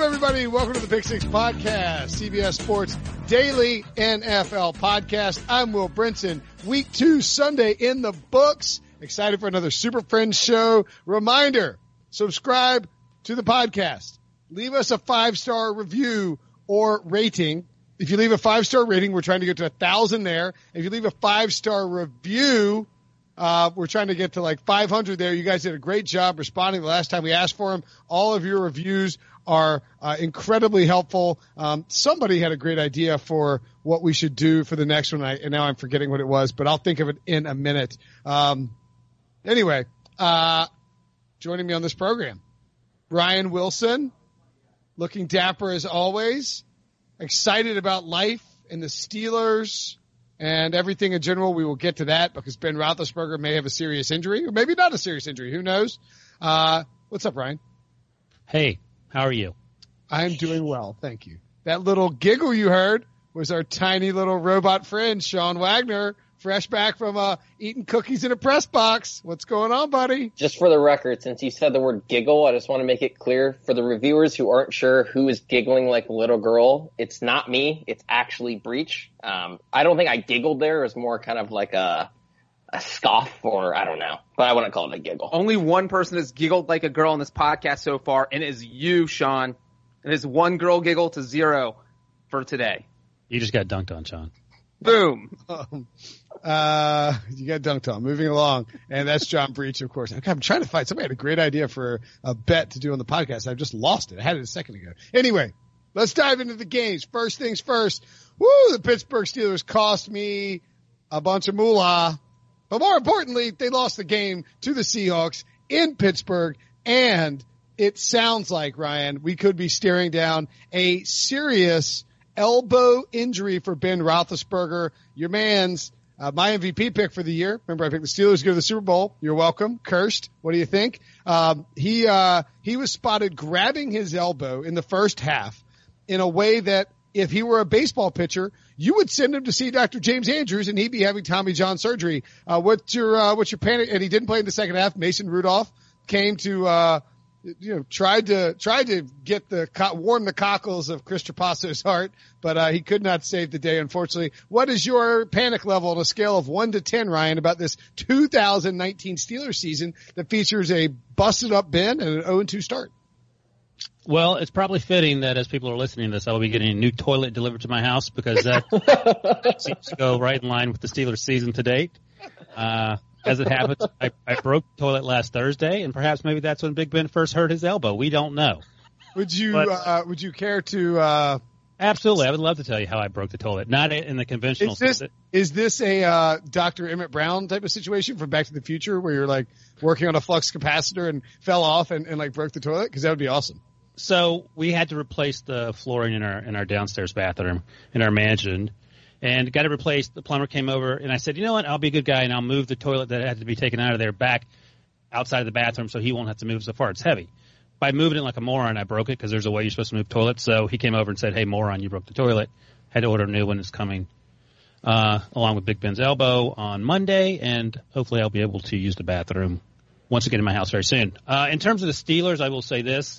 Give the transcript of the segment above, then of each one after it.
everybody? Welcome to the Pick Six Podcast, CBS Sports Daily NFL Podcast. I'm Will Brinson. Week 2 Sunday in the books. Excited for another Super Friends show. Reminder, subscribe to the podcast. Leave us a 5-star review or rating. If you leave a 5-star rating, we're trying to get to 1,000 there. If you leave a 5-star review, we're trying to get to like 500 there. You guys did a great job responding the last time we asked for them. All of your reviews are incredibly helpful. Somebody had a great idea for what we should do for the next one, and now I'm forgetting what it was, but I'll think of it in a minute. Anyway, joining me on this program, Brian Wilson, looking dapper as always, excited about life and the Steelers and everything in general. We will get to that because Ben Roethlisberger may have a serious injury, or maybe not a serious injury. Who knows? What's up, Brian? Hey. How are you? I'm doing well, thank you. That little giggle you heard was our tiny little robot friend, Sean Wagner, fresh back from eating cookies in a press box. What's going on, buddy? Just for the record, since you said the word giggle, I just want to make it clear for the reviewers who aren't sure who is giggling like a little girl. It's not me. It's actually Breach. I don't think I giggled there. It was more kind of like a scoff, or I don't know, but I wouldn't call it a giggle. Only one person has giggled like a girl in this podcast so far, and it is you, Sean. It is 1 girl giggle to 0 for today. You just got dunked on, Sean. Boom. You got dunked on. Moving along, and that's John Breach, of course. I'm trying to find somebody had a great idea for a bet to do on the podcast. I've just lost it. I had it a second ago. Anyway, let's dive into the games. First things first. The Pittsburgh Steelers cost me a bunch of moolah. But more importantly, they lost the game to the Seahawks in Pittsburgh, and it sounds like, Ryan, we could be staring down a serious elbow injury for Ben Roethlisberger. Your man's my MVP pick for the year. Remember, I picked the Steelers to go to the Super Bowl. You're welcome. Cursed. What do you think? He was spotted grabbing his elbow in the first half in a way that if he were a baseball pitcher, you would send him to see Dr. James Andrews and he'd be having Tommy John surgery. What's your panic? And he didn't play in the second half. Mason Rudolph came to, tried to get warm the cockles of Chris Trapasso's heart, but he could not save the day, unfortunately. What is your panic level on a scale of 1 to 10, Ryan, about this 2019 Steelers season that features a busted up Ben and an 0-2 start? Well, it's probably fitting that as people are listening to this, I will be getting a new toilet delivered to my house because that seems to go right in line with the Steelers season to date. As it happens, I broke the toilet last Thursday, and perhaps maybe that's when Big Ben first hurt his elbow. We don't know. Would you care to? Absolutely, I would love to tell you how I broke the toilet. Not in the conventional sense. Is this a Dr. Emmett Brown type of situation from Back to the Future where you're like working on a flux capacitor and fell off and like broke the toilet? Because that would be awesome. So we had to replace the flooring in our downstairs bathroom in our mansion, and got it replaced. The plumber came over, and I said, you know what, I'll be a good guy, and I'll move the toilet that had to be taken out of there back outside of the bathroom so he won't have to move so far. It's heavy. By moving it like a moron, I broke it because there's a way you're supposed to move toilets. So he came over and said, hey, moron, you broke the toilet. Had to order a new one. It's coming along with Big Ben's elbow on Monday, and hopefully I'll be able to use the bathroom once again in my house very soon. In terms of the Steelers, I will say this.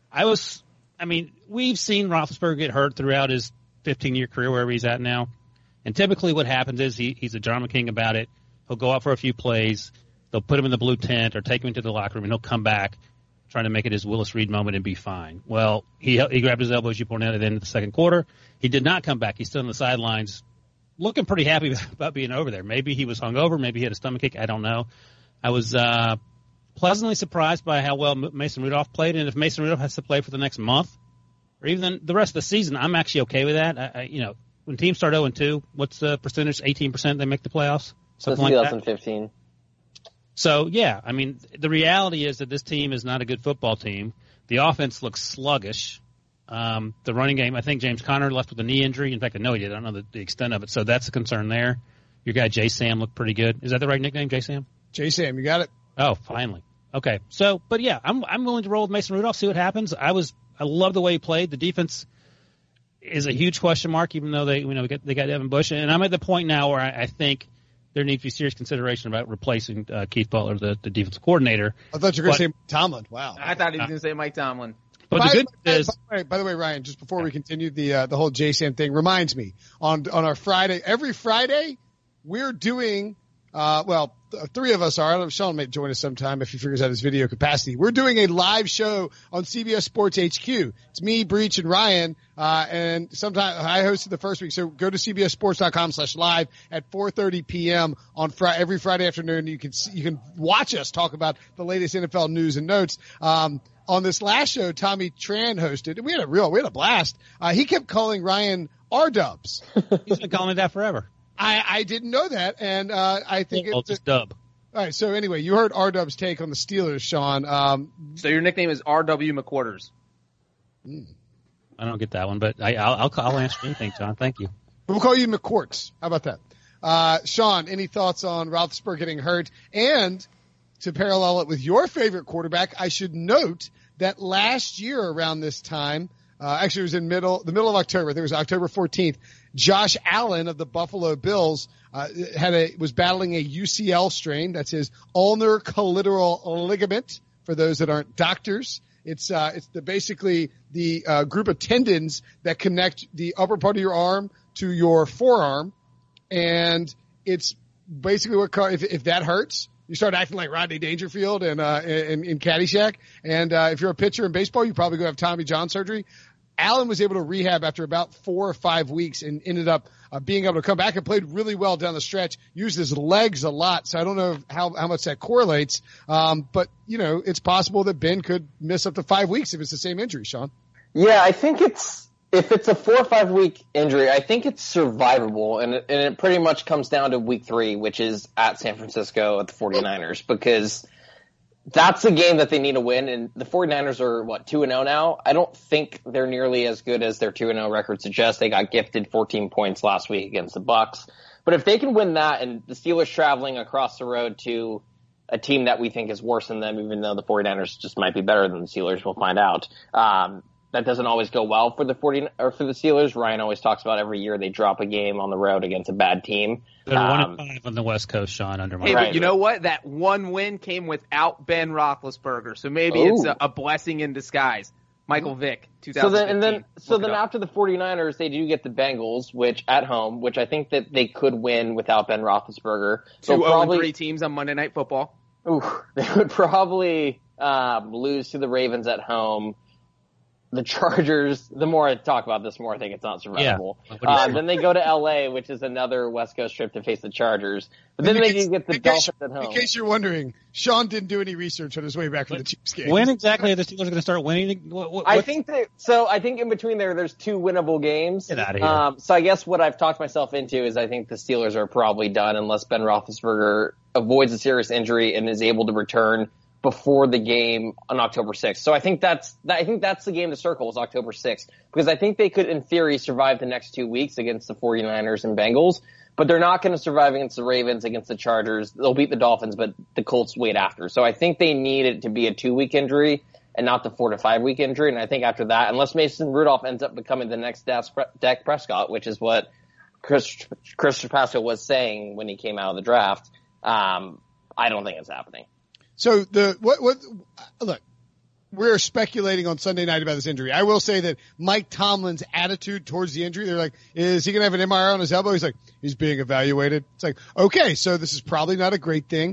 We've seen Roethlisberger get hurt throughout his 15-year career, wherever he's at now. And typically what happens is he's a drama king about it. He'll go out for a few plays. They'll put him in the blue tent or take him into the locker room, and he'll come back trying to make it his Willis Reed moment and be fine. Well, he grabbed his elbow, as you pointed out, at the end of the second quarter. He did not come back. He's still on the sidelines looking pretty happy about being over there. Maybe he was hungover. Maybe he had a stomachache. I don't know. I was pleasantly surprised by how well Mason Rudolph played, and if Mason Rudolph has to play for the next month or even the rest of the season, I'm actually okay with that. When teams start 0-2, what's the percentage? 18% they make the playoffs? Something like that? 2015. So, yeah, the reality is that this team is not a good football team. The offense looks sluggish. The running game, I think James Conner left with a knee injury. In fact, I know he did. I don't know the extent of it. So that's a concern there. Your guy J. Sam looked pretty good. Is that the right nickname, J. Sam? J. Sam, you got it. Oh, finally. Okay. So, but yeah, I'm willing to roll with Mason Rudolph, see what happens. I love the way he played. The defense is a huge question mark, even though they got Evan Bush. And I'm at the point now where I think there needs to be serious consideration about replacing Keith Butler, the defensive coordinator. I thought you were going to say Tomlin. Wow. I thought he was going to say Mike Tomlin. But the good news is, by the way, Ryan, just before we continue, the whole JSAN thing reminds me on our Friday, every Friday, we're doing, three of us are. Sean may join us sometime if he figures out his video capacity. We're doing a live show on CBS Sports HQ. It's me, Breach, and Ryan. And sometime I hosted the first week. So go to cbssports.com/live at 4:30 p.m. on every Friday afternoon. You can watch us talk about the latest NFL news and notes. On this last show, Tommy Tran hosted, and we had a blast. He kept calling Ryan R-Dubs. He's been calling me that forever. I didn't know that, and I think it's just Dub. All right, so anyway, you heard R-Dub's take on the Steelers, Sean. So your nickname is R.W. McQuarters. I don't get that one, but I'll answer anything, John. Thank you. We'll call you McQuarts. How about that? Sean, any thoughts on Roethlisberger getting hurt? And to parallel it with your favorite quarterback, I should note that last year around this time, actually it was in the middle of October, I think it was October 14th, Josh Allen of the Buffalo Bills was battling a UCL strain. That's his ulnar collateral ligament, for those that aren't doctors. It's basically the group of tendons that connect the upper part of your arm to your forearm, and it's basically if that hurts, you start acting like Rodney Dangerfield in Caddyshack. And if you're a pitcher in baseball, you probably go have Tommy John surgery. Allen was able to rehab after about 4 or 5 weeks and ended up being able to come back and played really well down the stretch, used his legs a lot. So I don't know how much that correlates. But, it's possible that Ben could miss up to 5 weeks if it's the same injury, Sean. Yeah, I think if it's a 4 or 5 week injury, I think it's survivable. And it pretty much comes down to week 3, which is at San Francisco at the 49ers, because that's a game that they need to win, and the 49ers are, 2-0 now? I don't think they're nearly as good as their 2-0 record suggests. They got gifted 14 points last week against the Bucs. But if they can win that, and the Steelers traveling across the road to a team that we think is worse than them, even though the 49ers just might be better than the Steelers, we'll find out. That doesn't always go well for the Steelers. Ryan always talks about every year they drop a game on the road against a bad team. They're 1-5 on the West Coast, Sean. But you know what? That one win came without Ben Roethlisberger, so maybe it's a blessing in disguise. Michael Vick, 2015. So then after the 49ers, they do get the Bengals, which at home, which I think that they could win without Ben Roethlisberger. 2-0-3 teams on Monday Night Football. They would probably lose to the Ravens at home. The Chargers, the more I talk about this, the more I think it's not survivable. Yeah. Then they go to LA, which is another West Coast trip to face the Chargers. But then they get the Dolphins at home. In case you're wondering, Sean didn't do any research on his way back from the Chiefs game. When exactly are the Steelers going to start winning? I think in between there's 2 winnable games. Get out of here. So I guess what I've talked myself into is I think the Steelers are probably done unless Ben Roethlisberger avoids a serious injury and is able to return before the game on October 6th. So I think that's the game to circle is October 6th, because I think they could, in theory, survive the next 2 weeks against the 49ers and Bengals, but they're not going to survive against the Ravens, against the Chargers. They'll beat the Dolphins, but the Colts wait after. So I think they need it to be a 2-week injury and not the 4 to 5 week injury. And I think after that, unless Mason Rudolph ends up becoming the next Dak Prescott, which is what Chris Trapasso was saying when he came out of the draft, I don't think it's happening. So look, we're speculating on Sunday night about this injury. I will say that Mike Tomlin's attitude towards the injury, they're like, is he going to have an MRI on his elbow? He's like, he's being evaluated. It's like, okay, so this is probably not a great thing.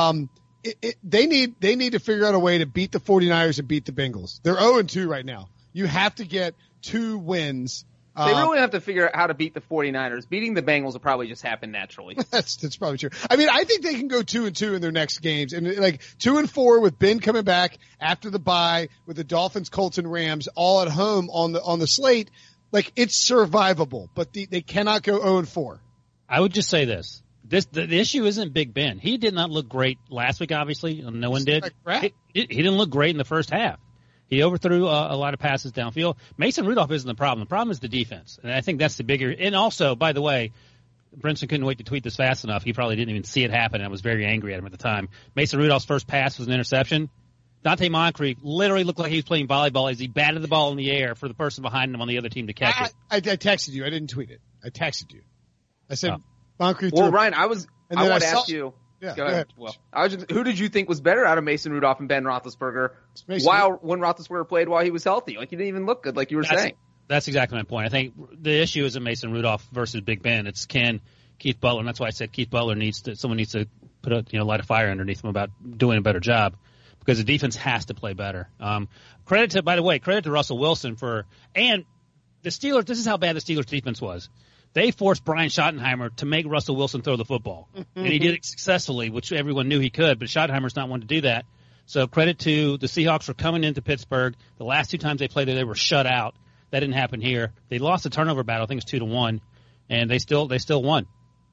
They need to figure out a way to beat the 49ers and beat the Bengals. They're 0-2 right now. You have to get 2 wins. They really have to figure out how to beat the 49ers. Beating the Bengals will probably just happen naturally. That's probably true. I mean, I think they can go 2-2 in their next games, and 2-4 with Ben coming back after the bye, with the Dolphins, Colts, and Rams all at home on the slate. Like, it's survivable, but they cannot go 0-4. I would just say this. The issue isn't Big Ben. He did not look great last week, obviously. No one did. He didn't look great in the first half. He overthrew a lot of passes downfield. Mason Rudolph isn't the problem. The problem is the defense. And I think that's the bigger – and also, by the way, Brinson couldn't wait to tweet this fast enough. He probably didn't even see it happen, and I was very angry at him at the time. Mason Rudolph's first pass was an interception. Dante Moncrief literally looked like he was playing volleyball as he batted the ball in the air for the person behind him on the other team to catch it. I texted you. I didn't tweet it. I texted you. I said Moncrief. Well, Ryan, I want to ask you. Yeah, go ahead. Well, who did you think was better out of Mason Rudolph and Ben Roethlisberger when Roethlisberger played while he was healthy? Like, he didn't even look good, like you were saying. That's exactly my point. I think the issue isn't Mason Rudolph versus Big Ben. It's Keith Butler, and that's why I said Keith Butler someone needs to put light a fire underneath him about doing a better job, because the defense has to play better. Credit to Russell Wilson and the Steelers. This is how bad the Steelers defense was. They forced Brian Schottenheimer to make Russell Wilson throw the football, and he did it successfully, which everyone knew he could, but Schottenheimer's not one to do that. So credit to the Seahawks for coming into Pittsburgh. The last 2 times they played there, they were shut out. That didn't happen here. They lost the turnover battle. I think it's 2-1, and they still won.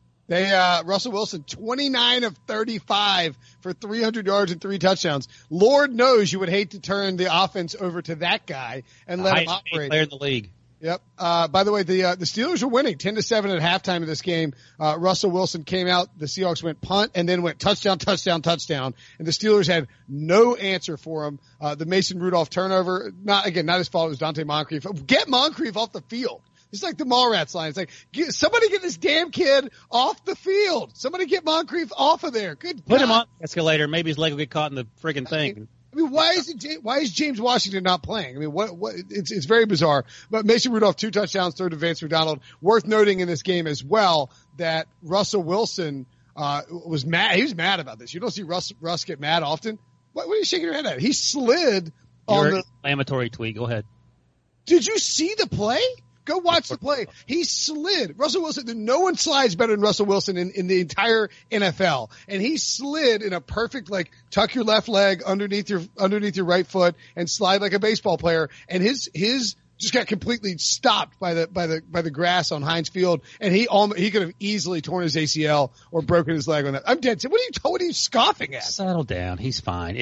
Russell Wilson, 29 of 35 for 300 yards and 3 touchdowns. Lord knows you would hate to turn the offense over to that guy and let him operate. Player in the league. Yep. By the way, the Steelers are winning 10-7 at halftime of this game. Russell Wilson came out. The Seahawks went punt and then went touchdown, touchdown, touchdown. And the Steelers had no answer for him. The Mason Rudolph turnover, not his fault. It was Dante Moncrief. Get Moncrief off the field. It's like the Mallrats line. It's like, somebody get this damn kid off the field. Somebody get Moncrief off of there. Good. Put him on the escalator. Maybe his leg will get caught in the friggin' thing. I mean, why is James Washington not playing? I mean, it's very bizarre. But Mason Rudolph, 2 touchdowns, throw to Vance McDonald. Worth noting in this game as well that Russell Wilson was mad. He was mad about this. You don't see Russ get mad often. What are you shaking your head at? He slid on the inflammatory tweet. Go ahead. Did you see the play? Go watch the play. He slid. Russell Wilson, no one slides better than Russell Wilson in the entire NFL. And he slid in a perfect, like, tuck your left leg underneath your right foot and slide like a baseball player. And his just got completely stopped by the grass on Heinz Field. And he could have easily torn his ACL or broken his leg on that. I'm dead. What are you scoffing at? Settle down. He's fine.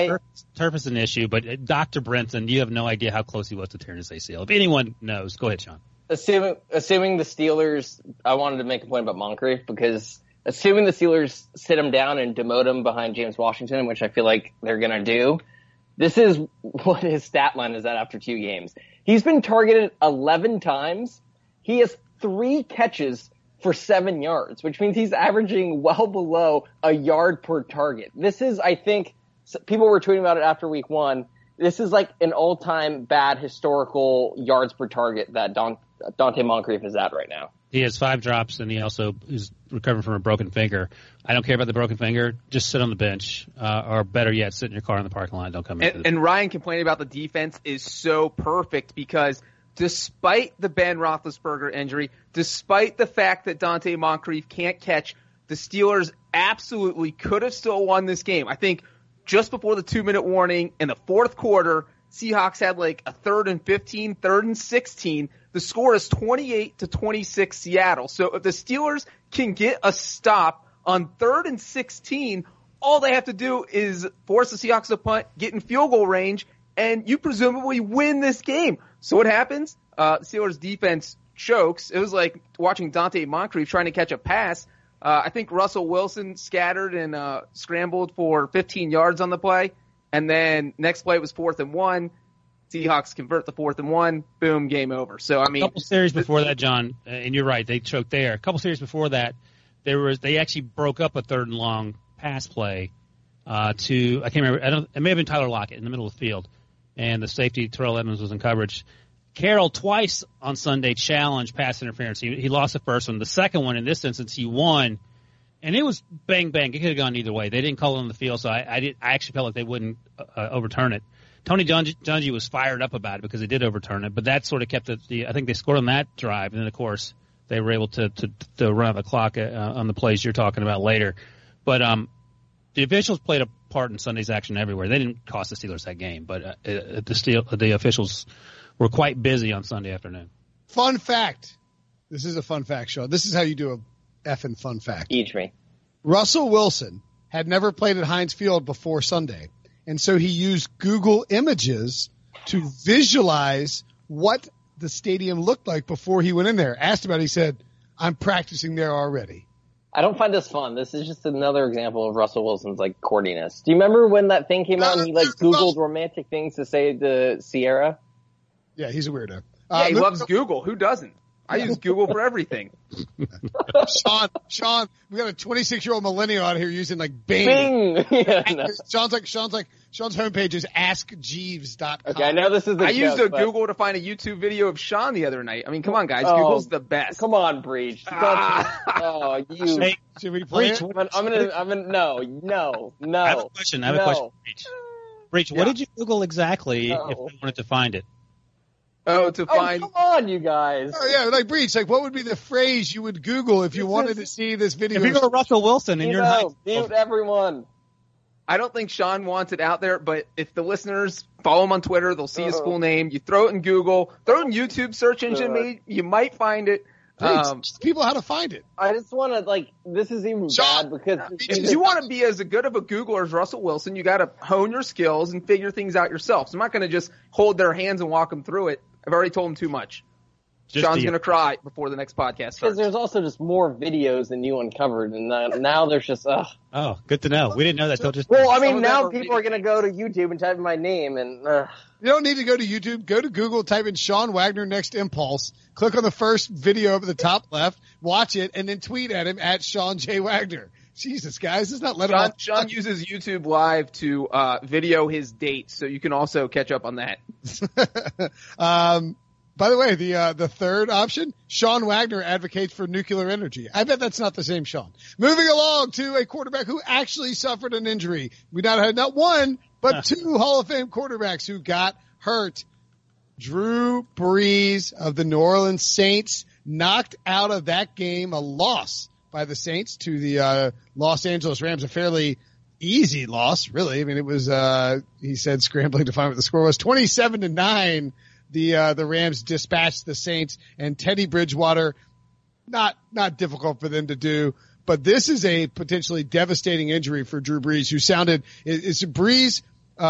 Turf is an issue, but Dr. Brenton, you have no idea how close he was to tearing his ACL. If anyone knows, go ahead, Sean. Assuming the Steelers, I wanted to make a point about Moncrief, because assuming the Steelers sit him down and demote him behind James Washington, which I feel like they're going to do, this is what his stat line is at after 2 games. He's been targeted 11 times. He has 3 catches for 7 yards, which means he's averaging well below a yard per target. This is, I think, people were tweeting about it after week 1. This is like an all-time bad historical yards per target that Dante Moncrief is at right now. He has 5 drops, and he also is recovering from a broken finger. I don't care about the broken finger. Just sit on the bench, or better yet, sit in your car in the parking lot. Don't come in. And Ryan complaining about the defense is so perfect, because despite the Ben Roethlisberger injury, despite the fact that Dante Moncrief can't catch, the Steelers absolutely could have still won this game. I think just before the 2-minute warning in the 4th quarter, Seahawks had like a 3rd and 15, 3rd and 16. The score is 28-26 Seattle. So if the Steelers can get a stop on 3rd and 16, all they have to do is force the Seahawks to punt, get in field goal range, and you presumably win this game. So what happens? Steelers defense chokes. It was like watching Dante Moncrief trying to catch a pass. I think Russell Wilson scattered and scrambled for 15 yards on the play. And then next play was 4th and 1. Seahawks convert the 4th and 1. Boom, game over. So, I mean, a couple series before that, John, and you're right, they choked there. A couple series before that, they actually broke up a 3rd and long pass play I can't remember. It may have been Tyler Lockett in the middle of the field, and the safety Terrell Edmonds was in coverage. Carroll twice on Sunday challenged pass interference. He lost the first one. The second one, in this instance, he won. And it was bang, bang. It could have gone either way. They didn't call it on the field, so I actually felt like they wouldn't overturn it. Tony Dungy was fired up about it because they did overturn it, but that sort of kept I think they scored on that drive, and then, of course, they were able to run out the clock on the plays you're talking about later. But the officials played a part in Sunday's action everywhere. They didn't cost the Steelers that game, but the officials were quite busy on Sunday afternoon. Fun fact. This is a fun fact, Sean. This is how you do a effing fun fact. Teach me. Russell Wilson had never played at Heinz Field before Sunday, and so he used Google Images to visualize what the stadium looked like before he went in there. Asked about it, he said, I'm practicing there already. I don't find this fun. This is just another example of Russell Wilson's, like, corniness. Do you remember when that thing came out and he, like, Googled romantic things to say to Sierra? Yeah, he's a weirdo. Yeah, he loves Google. Who doesn't? I use Google for everything. Sean, we got a 26-year-old millennial out here using like Bing. Yeah, no. Sean's homepage is askjeeves.com. Okay, I know this is the I used joke, but- Google to find a YouTube video of Sean the other night. I mean, come on, guys. Oh, Google's the best. Come on, Breach. Oh, you. Hey, Should we play Breach, it? I'm gonna, no. I have a question. Breach. Breach, Yeah. what did you Google exactly if you wanted to find it? To Oh, find. come on, you guys. Oh, yeah, like Breach, like what would be the phrase you would Google if you wanted to see this video? If you go to Russell Wilson and you're high Mute everyone. I don't think Sean wants it out there, but if the listeners follow him on Twitter, they'll see his full name. You throw it in Google, throw it in YouTube search engine, maybe you might find it. Breach, teach people how to find it. I just want to, this is even Sean, bad because If you want to be as good of a Googler as Russell Wilson, you got to hone your skills and figure things out yourself. So I'm not going to just hold their hands and walk them through it. I've already told them too much. Sean's going to cry before the next podcast because starts. there's also just more videos than you uncovered, and now there's just Oh, good to know. We didn't know that till just. Well, I Some mean, of now them are people are going to go to YouTube and type in my name, and You don't need to go to YouTube. Go to Google, type in Sean Wagner Next Impulse, click on the first video up at the top left, watch it, and then tweet at him at Sean J. Wagner. Jesus, guys, let's not let him off. Sean uses YouTube Live to video his dates, so you can also catch up on that. By the way, the third option, Sean Wagner advocates for nuclear energy. I bet that's not the same Sean. Moving along to a quarterback who actually suffered an injury. We not had not one, but two Hall of Fame quarterbacks who got hurt. Drew Brees of the New Orleans Saints knocked out of that game, a loss by the Saints to the Los Angeles Rams, a fairly easy loss, really. I mean, it was he said scrambling to find what the score was, 27-9. The Rams dispatched the Saints, and Teddy Bridgewater, not difficult for them to do, but this is a potentially devastating injury for Drew Brees, who sounded, it's Brees,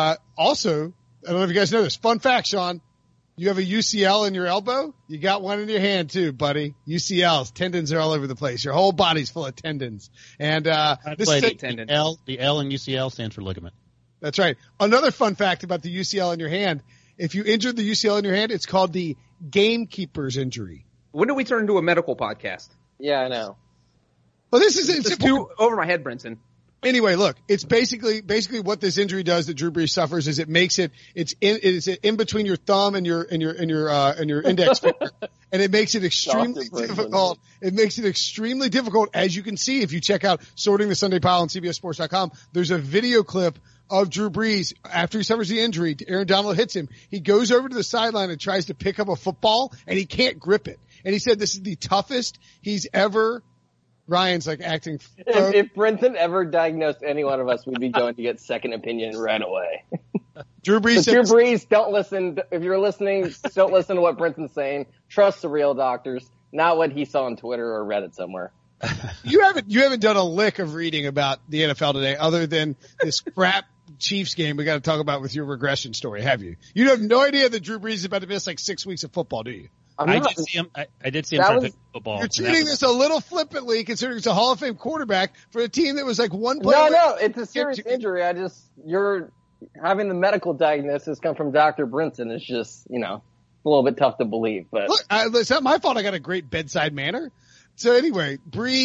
also, I don't know if you guys know this, fun fact, Sean, you have a UCL in your elbow, you got one in your hand too, buddy. UCLs, tendons are all over the place. Your whole body's full of tendons. And, this is the L in UCL stands for ligament. That's right. Another fun fact about the UCL in your hand, if you injured the UCL in your hand, it's called the gamekeeper's injury. When do we turn into a medical podcast? yeah, I know. Well, this is it's It's too over my head, Brinson. Anyway, look, it's basically what this injury does that Drew Brees suffers is it makes it's in between your thumb and your index finger, and it makes it extremely difficult. It makes it extremely difficult, as you can see if you check out Sorting the Sunday Pile on CBSSports.com. There's a video clip of Drew Brees after he suffers the injury. Aaron Donald hits him. He goes over to the sideline and tries to pick up a football, and he can't grip it. And he said this is the toughest he's ever. Ryan's like acting. If Brenton ever diagnosed any one of us, we'd be going to get second opinion right away. Drew Brees. Drew Brees, don't listen. If you're listening, don't listen to what Brenton's saying. Trust the real doctors, not what he saw on Twitter or Reddit somewhere. You haven't done a lick of reading about the NFL today, other than this crap Chiefs game we got to talk about with your regression story, have you? You have no idea that Drew Brees is about to miss like 6 weeks of football, do you? I did see him. I did see him try to pick football. You're treating this a little flippantly, considering it's a Hall of Fame quarterback for a team that was like one play. No, it's a serious injury. You're having the medical diagnosis come from Dr. Brinson is just, a little bit tough to believe. But look, it's not my fault. I got a great bedside manner. So anyway,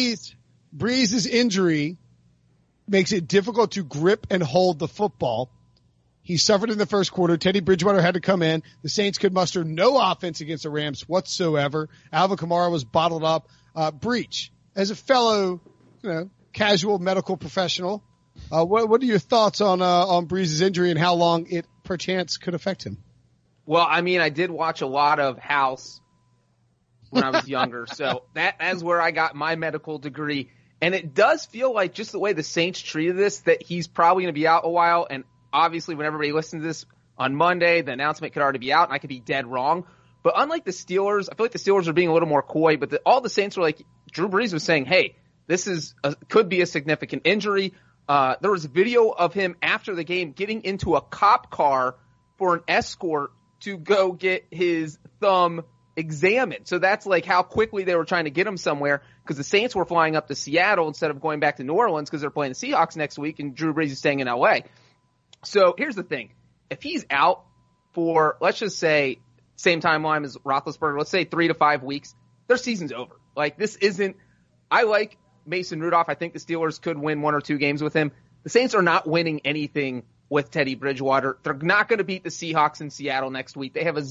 Brees' injury makes it difficult to grip and hold the football. He suffered in the first quarter. Teddy Bridgewater had to come in. The Saints could muster no offense against the Rams whatsoever. Alvin Kamara was bottled up. Breach, as a fellow, casual medical professional, what are your thoughts on Brees' injury and how long it perchance could affect him? Well, I mean, I did watch a lot of House when I was younger, so that's where I got my medical degree. And it does feel like, just the way the Saints treated this, that he's probably going to be out a while. And obviously, when everybody listens to this on Monday, the announcement could already be out, and I could be dead wrong. But unlike the Steelers, I feel like the Steelers are being a little more coy, but all the Saints were like, Drew Brees was saying, hey, this could be a significant injury. There was a video of him after the game getting into a cop car for an escort to go get his thumb examined. So that's like how quickly they were trying to get him somewhere, because the Saints were flying up to Seattle instead of going back to New Orleans because they're playing the Seahawks next week, and Drew Brees is staying in L.A. So here's the thing. If he's out for, let's just say, same timeline as Roethlisberger, let's say 3 to 5 weeks, their season's over. Like, this isn't – I like Mason Rudolph. I think the Steelers could win 1 or 2 games with him. The Saints are not winning anything with Teddy Bridgewater. They're not going to beat the Seahawks in Seattle next week. They have a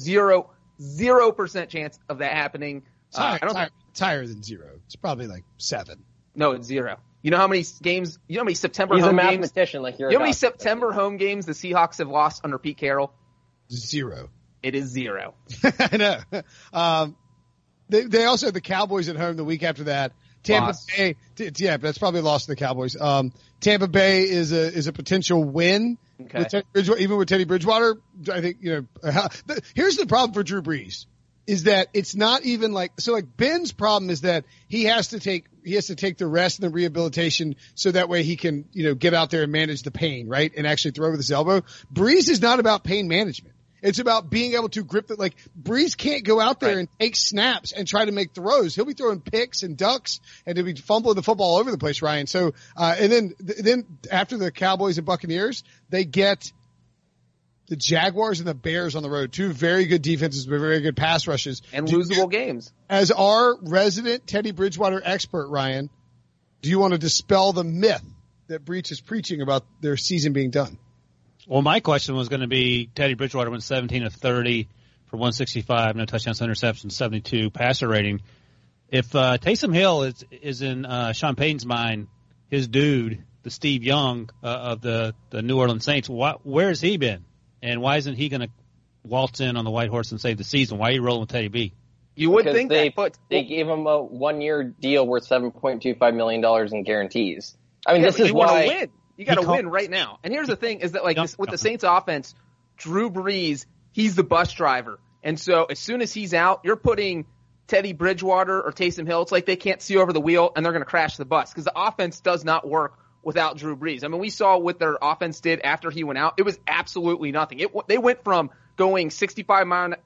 0% chance of that happening. It's higher than 0. It's probably like 7. No, it's 0. You know how many games? You know how many September He's home a games? mathematician, like you're. You know how many September home games the Seahawks have lost under Pete Carroll? 0. It is 0. I know. They also had the Cowboys at home the week after that. Tampa Bay, but that's probably a loss to the Cowboys. Tampa Bay is a potential win. Okay. With Teddy Bridgewater, even with Teddy Bridgewater, I think, here's the problem for Drew Brees is that it's not even like Ben's problem is that he has to take the rest and the rehabilitation so that way he can, get out there and manage the pain, right? And actually throw with his elbow. Brees is not about pain management. It's about being able to grip it. Like, Brees can't go out there and take snaps and try to make throws. He'll be throwing picks and ducks, and he'll be fumbling the football all over the place, Ryan. So, and then after the Cowboys and Buccaneers, they get the Jaguars and the Bears on the road. 2 very good defenses with very good pass rushes. And losable games. As our resident Teddy Bridgewater expert, Ryan, do you want to dispel the myth that Breach is preaching about their season being done? Well, my question was going to be Teddy Bridgewater went 17 of 30 for 165, no touchdowns, interceptions, 72 passer rating. If Taysom Hill is in Sean Payton's mind, his dude, the Steve Young of the New Orleans Saints, where has he been? And why isn't he going to waltz in on the white horse and save the season? Why are you rolling with Teddy B? You would think they, that, but they gave him a 1-year deal worth $7.25 million in guarantees. I mean, this is why you win. You got to win right now. And here's the thing: is that with the Saints offense, Drew Brees, he's the bus driver, and so as soon as he's out, you're putting Teddy Bridgewater or Taysom Hill. It's like they can't see over the wheel, and they're going to crash the bus because the offense does not work without Drew Brees. I mean, we saw what their offense did after he went out. It was absolutely nothing. They went from going 65 in a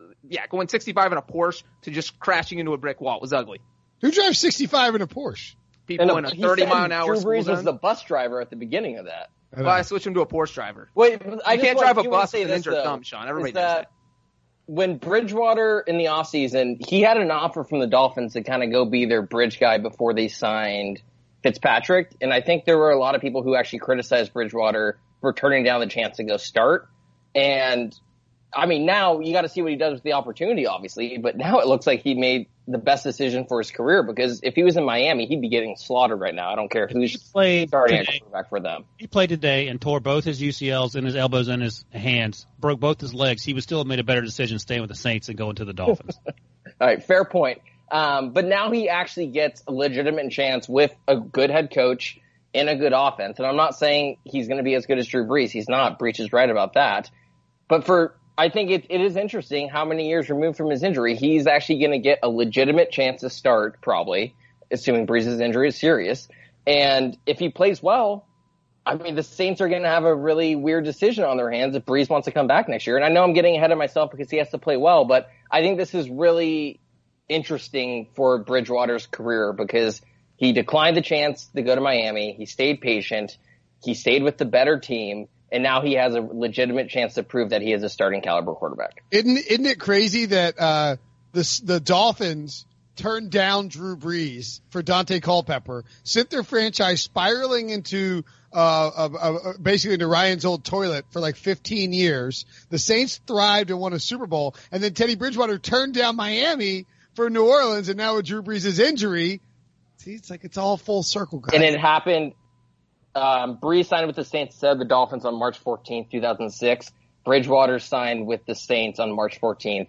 Porsche to just crashing into a brick wall. It was ugly. Who drives 65 in a Porsche? People in a 30-mile-an-hour Drew Brees school was the bus driver at the beginning of that. Well, I switched him to a Porsche driver. Wait, I can't drive a bus with an injured thumb, Sean. Everybody knows that. When Bridgewater in the offseason, he had an offer from the Dolphins to kind of go be their bridge guy before they signed Fitzpatrick. And I think there were a lot of people who actually criticized Bridgewater for turning down the chance to go start. And I mean, now you got to see what he does with the opportunity, obviously. But now it looks like he made the best decision for his career because if he was in Miami, he'd be getting slaughtered right now. I don't care who's starting at quarterback for them. He played today and tore both his UCLs and his elbows and his hands, broke both his legs. He would still have made a better decision staying with the Saints and going to the Dolphins. All right, fair point. But now he actually gets a legitimate chance with a good head coach and a good offense. And I'm not saying he's going to be as good as Drew Brees. He's not. Breach is right about that. But I think it is interesting how many years removed from his injury, he's actually going to get a legitimate chance to start, probably, assuming Brees' injury is serious. And if he plays well, I mean, the Saints are going to have a really weird decision on their hands if Brees wants to come back next year. And I know I'm getting ahead of myself because he has to play well, but I think this is really interesting for Bridgewater's career because he declined the chance to go to Miami. He stayed patient. He stayed with the better team. And now he has a legitimate chance to prove that he is a starting caliber quarterback. Isn't it crazy that the Dolphins turned down Drew Brees for Dante Culpepper, sent their franchise spiraling into basically into Ryan's old toilet for like 15 years. The Saints thrived and won a Super Bowl, and then Teddy Bridgewater turned down Miami for New Orleans, and now with Drew Brees' injury, see, it's like it's all full circle, guys. And it happened. Brees signed with the Saints instead of the Dolphins on March 14th, 2006. Bridgewater signed with the Saints on March 14th,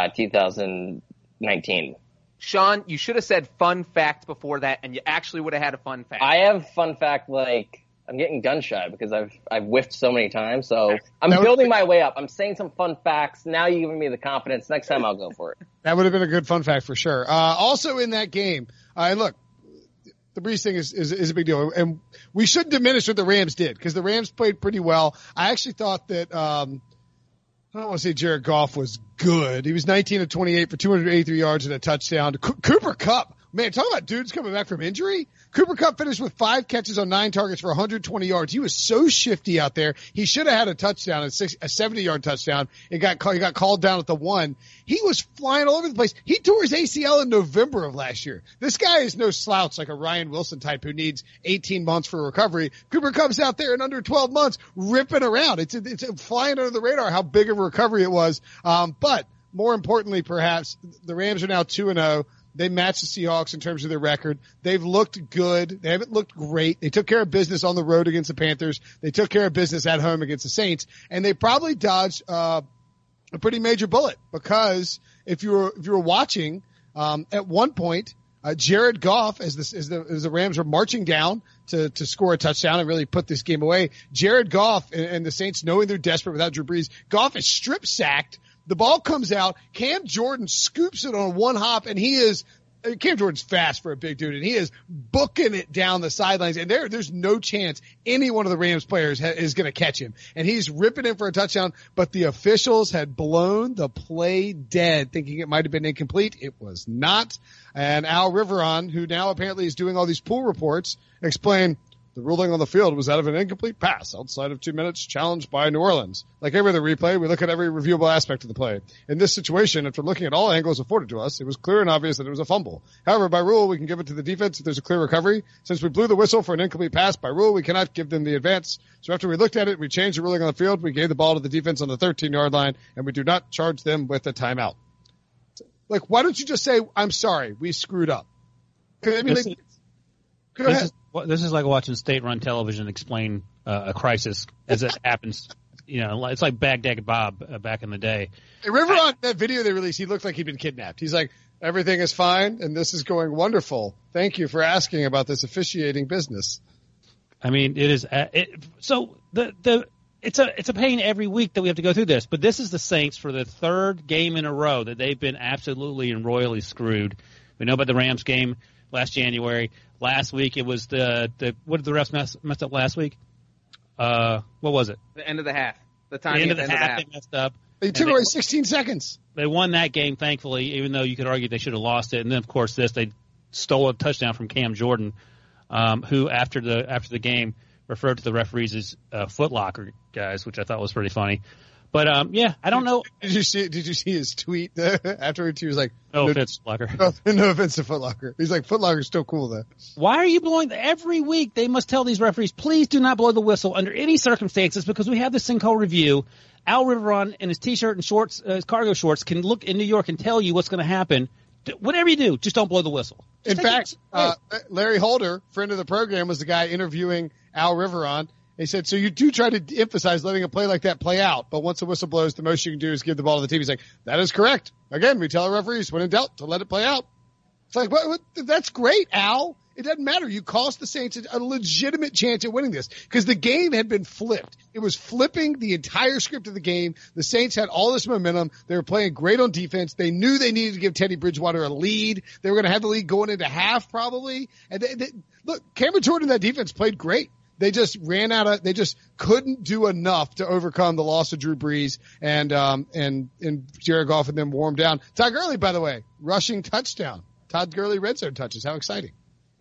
2019. Sean, you should have said fun fact before that, and you actually would have had a fun fact. I have fun fact I'm getting gun shy because I've whiffed so many times. So I'm building my way up. I'm saying some fun facts. Now you're giving me the confidence. Next time I'll go for it. That would have been a good fun fact for sure. Also in that game, and look, the Brees thing is a big deal, and we shouldn't diminish what the Rams did because the Rams played pretty well. I actually thought that I don't want to say Jared Goff was good. He was 19 of 28 for 283 yards and a touchdown. Cooper Kupp Man, talk about dudes coming back from injury. Cooper Kupp finished with 5 catches on 9 targets for 120 yards. He was so shifty out there. He should have had a touchdown, a 70-yard touchdown. He got called down at the 1. He was flying all over the place. He tore his ACL in November of last year. This guy is no slouch like a Ryan Wilson type who needs 18 months for recovery. Cooper Kupp's out there in under 12 months ripping around. It's flying under the radar how big of a recovery it was. But more importantly, perhaps, the Rams are now 2-0. They match the Seahawks in terms of their record. They've looked good. They haven't looked great. They took care of business on the road against the Panthers. They took care of business at home against the Saints. And they probably dodged a pretty major bullet because if you were watching, at one point, Jared Goff, as the Rams were marching down to score a touchdown and really put this game away, Jared Goff and the Saints, knowing they're desperate without Drew Brees, Goff is strip sacked. The ball comes out. Cam Jordan scoops it on one hop, and Cam Jordan's fast for a big dude, and he is booking it down the sidelines. And there's no chance any one of the Rams players is going to catch him. And he's ripping in for a touchdown, but the officials had blown the play dead, thinking it might have been incomplete. It was not. And Al Riveron, who now apparently is doing all these pool reports, explained the ruling on the field was out of an incomplete pass outside of 2 minutes challenged by New Orleans. Like every other replay, we look at every reviewable aspect of the play. In this situation, after looking at all angles afforded to us, it was clear and obvious that it was a fumble. However, by rule, we can give it to the defense if there's a clear recovery. Since we blew the whistle for an incomplete pass, by rule, we cannot give them the advance. So after we looked at it, we changed the ruling on the field. We gave the ball to the defense on the 13-yard line, and we do not charge them with a timeout. Like, why don't you just say, I'm sorry, we screwed up? I mean, go ahead. This is like watching state-run television explain a crisis as it happens. You know, it's like Baghdad Bob back in the day. Hey, Riveron, that video they released, he looked like he'd been kidnapped. He's like, everything is fine, and this is going wonderful. Thank you for asking about this officiating business. I mean, it is. It's a pain every week that we have to go through this. But this is the Saints for the 3rd game in a row that they've been absolutely and royally screwed. We know about the Rams game last January. Last week it was what did the refs mess up last week? What was it? The end of the half. The end of the half they messed up. They took away 16 seconds. They won that game, thankfully, even though you could argue they should have lost it. And then, of course, they stole a touchdown from Cam Jordan, who after the game referred to the referees as Foot Locker guys, which I thought was pretty funny. But yeah, I don't know. Did you see his tweet afterwards? He was like, "No offense, Foot Locker." No offense to Foot Locker. He's like, Foot Locker's still cool though. Why are you blowing every week? They must tell these referees, please do not blow the whistle under any circumstances, because we have this thing called review. Al Riveron in his t-shirt and shorts, his cargo shorts, can look in New York and tell you what's going to happen. Whatever you do, just don't blow the whistle. In fact, Larry Holder, friend of the program, was the guy interviewing Al Riveron. He said, so you do try to emphasize letting a play like that play out, but once the whistle blows, the most you can do is give the ball to the team. He's like, that is correct. Again, we tell our referees when in doubt to let it play out. It's like, what, that's great, Al. It doesn't matter. You cost the Saints a legitimate chance at winning this because the game had been flipped. It was flipping the entire script of the game. The Saints had all this momentum. They were playing great on defense. They knew they needed to give Teddy Bridgewater a lead. They were going to have the lead going into half probably. And look, Cameron Jordan, that defense played great. They just they just couldn't do enough to overcome the loss of Drew Brees and Jared Goff and them warmed down. Todd Gurley, by the way, rushing touchdown. Todd Gurley red zone touches. How exciting.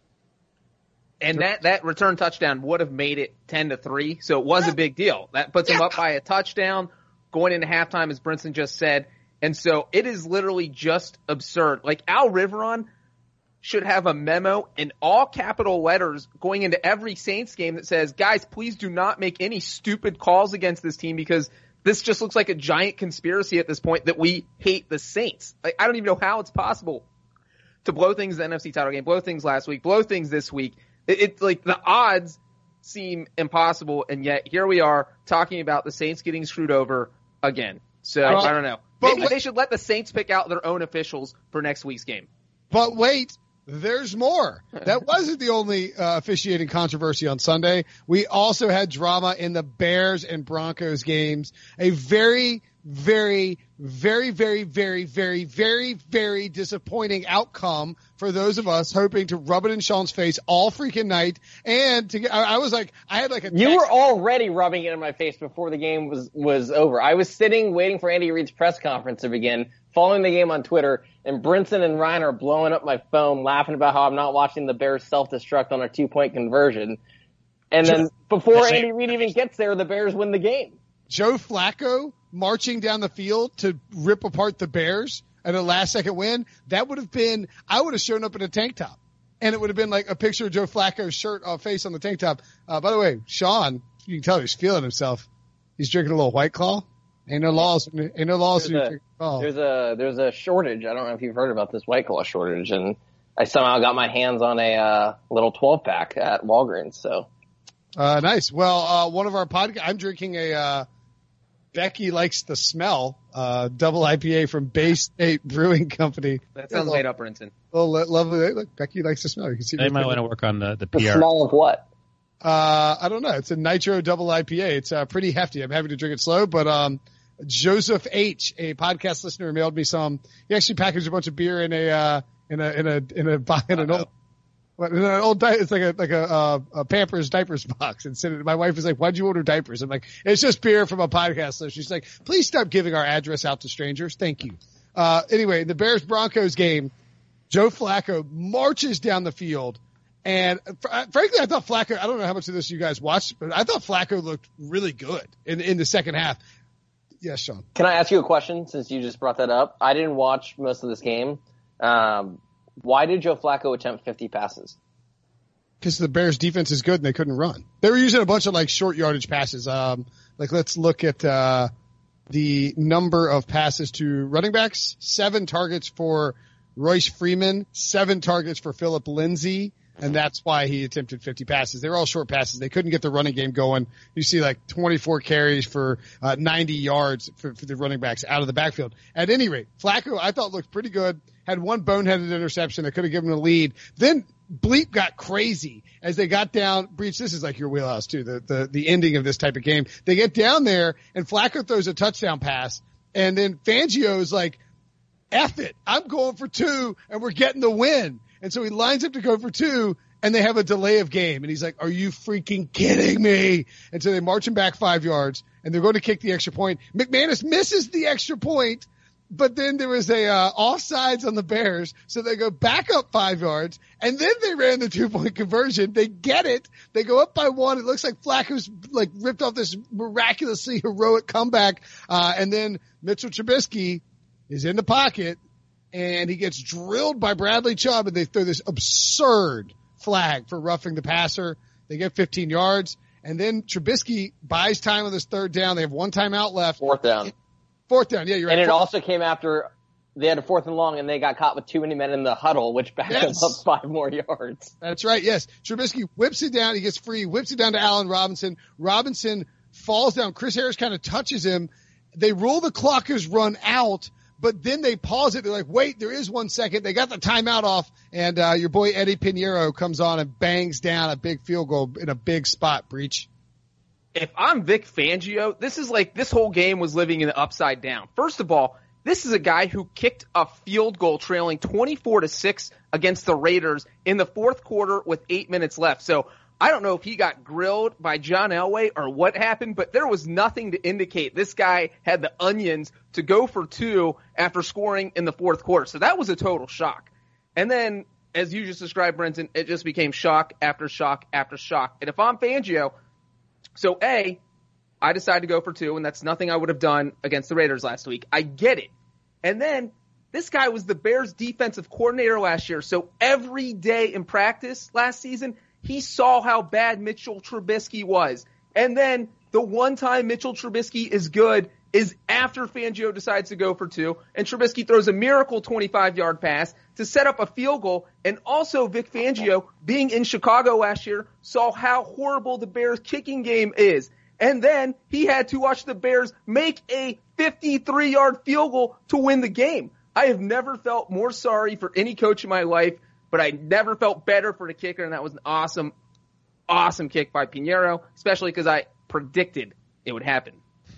And that return touchdown would have made it 10-3. So it was a big deal. That puts them up by a touchdown going into halftime, as Brinson just said. And so it is literally just absurd. Like Al Riveron should have a memo in all capital letters going into every Saints game that says, guys, please do not make any stupid calls against this team because this just looks like a giant conspiracy at this point that we hate the Saints. Like, I don't even know how it's possible to blow things in the NFC title game, blow things last week, blow things this week. It's like the odds seem impossible, and yet here we are talking about the Saints getting screwed over again. So I don't know. Maybe they should let the Saints pick out their own officials for next week's game. But wait. There's more. That wasn't the only officiating controversy on Sunday. We also had drama in the Bears and Broncos games. A very, very, very, very, very, very, very, very disappointing outcome for those of us hoping to rub it in Sean's face all freaking night. And I was like, I had like a text. You were already rubbing it in my face before the game was over. I was sitting waiting for Andy Reid's press conference to begin, following the game on Twitter, and Brinson and Ryan are blowing up my phone, laughing about how I'm not watching the Bears self-destruct on a 2-point conversion. And then before Andy Reid even gets there, the Bears win the game. Joe Flacco marching down the field to rip apart the Bears at a last-second win, that would have been – I would have shown up in a tank top. And it would have been like a picture of Joe Flacco's shirt face on the tank top. By the way, Sean, you can tell he's feeling himself. He's drinking a little White Claw. Ain't no laws. Ain't no laws. There's a shortage. I don't know if you've heard about this White Claw shortage, and I somehow got my hands on a little 12-pack at Walgreens. So nice. Well, one of our podcasts. I'm drinking a Becky Likes the Smell double IPA from Bay State Brewing Company. That sounds made up, Brinson. Oh, lovely. Look, Becky likes the smell. You can see. They might want to work on the PR. The smell of what? I don't know. It's a nitro double IPA. It's pretty hefty. I'm having to drink it slow, but Joseph H., a podcast listener, mailed me some. He actually packaged a bunch of beer in an old it's like a Pampers diapers box, and sent it. My wife was like, "Why'd you order diapers?" I'm like, "It's just beer from a podcast." So she's like, "Please stop giving our address out to strangers. Thank you." Anyway, the Bears Broncos game, Joe Flacco marches down the field. And frankly, I thought Flacco, I don't know how much of this you guys watched, but I thought Flacco looked really good in the second half. Yes, Sean. Can I ask you a question since you just brought that up? I didn't watch most of this game. Why did Joe Flacco attempt 50 passes? Because the Bears defense is good and they couldn't run. They were using a bunch of like short yardage passes. Let's look at the number of passes to running backs. 7 targets for Royce Freeman, 7 targets for Phillip Lindsay. And that's why he attempted 50 passes. They were all short passes. They couldn't get the running game going. You see like 24 carries for 90 yards for the running backs out of the backfield. At any rate, Flacco, I thought, looked pretty good. Had one boneheaded interception that could have given him a lead. Then Bleep got crazy as they got down. Breach, this is like your wheelhouse too, the ending of this type of game. They get down there and Flacco throws a touchdown pass. And then Fangio's like, F it. I'm going for 2 and we're getting the win. And so he lines up to go for 2, and they have a delay of game. And he's like, are you freaking kidding me? And so they march him back 5 yards, and they're going to kick the extra point. McManus misses the extra point, but then there was a offsides on the Bears, so they go back up 5 yards, and then they ran the 2-point conversion. They get it. They go up by 1. It looks like Flacco's like ripped off this miraculously heroic comeback, and then Mitchell Trubisky is in the pocket. And he gets drilled by Bradley Chubb, and they throw this absurd flag for roughing the passer. They get 15 yards, and then Trubisky buys time on this 3rd down. They have 1 timeout left. 4th down. 4th down, yeah, you're right. And it also came after they had a 4th and long, and they got caught with too many men in the huddle, which backed them up 5 more yards. That's right, yes. Trubisky whips it down. He gets free, whips it down to Allen Robinson. Robinson falls down. Chris Harris kind of touches him. They rule the clock as run out. But then they pause it. They're like, wait, there is 1 second. They got the timeout off, and your boy Eddie Pinheiro comes on and bangs down a big field goal in a big spot, Breach. If I'm Vic Fangio, this is like this whole game was living in the upside down. First of all, this is a guy who kicked a field goal trailing 24-6 against the Raiders in the 4th quarter with 8 minutes left. So I don't know if he got grilled by John Elway or what happened, but there was nothing to indicate this guy had the onions to go for 2 after scoring in the 4th quarter. So that was a total shock. And then, as you just described, Brenton, it just became shock after shock after shock. And if I'm Fangio, so A, I decided to go for 2, and that's nothing I would have done against the Raiders last week. I get it. And then this guy was the Bears defensive coordinator last year, so every day in practice last season, he saw how bad Mitchell Trubisky was. And then the one time Mitchell Trubisky is good is after Fangio decides to go for 2, and Trubisky throws a miracle 25-yard pass to set up a field goal. And also Vic Fangio, being in Chicago last year, saw how horrible the Bears' kicking game is. And then he had to watch the Bears make a 53-yard field goal to win the game. I have never felt more sorry for any coach in my life, but I never felt better for the kicker, and that was an awesome, awesome kick by Pinheiro, especially because I predicted it would happen.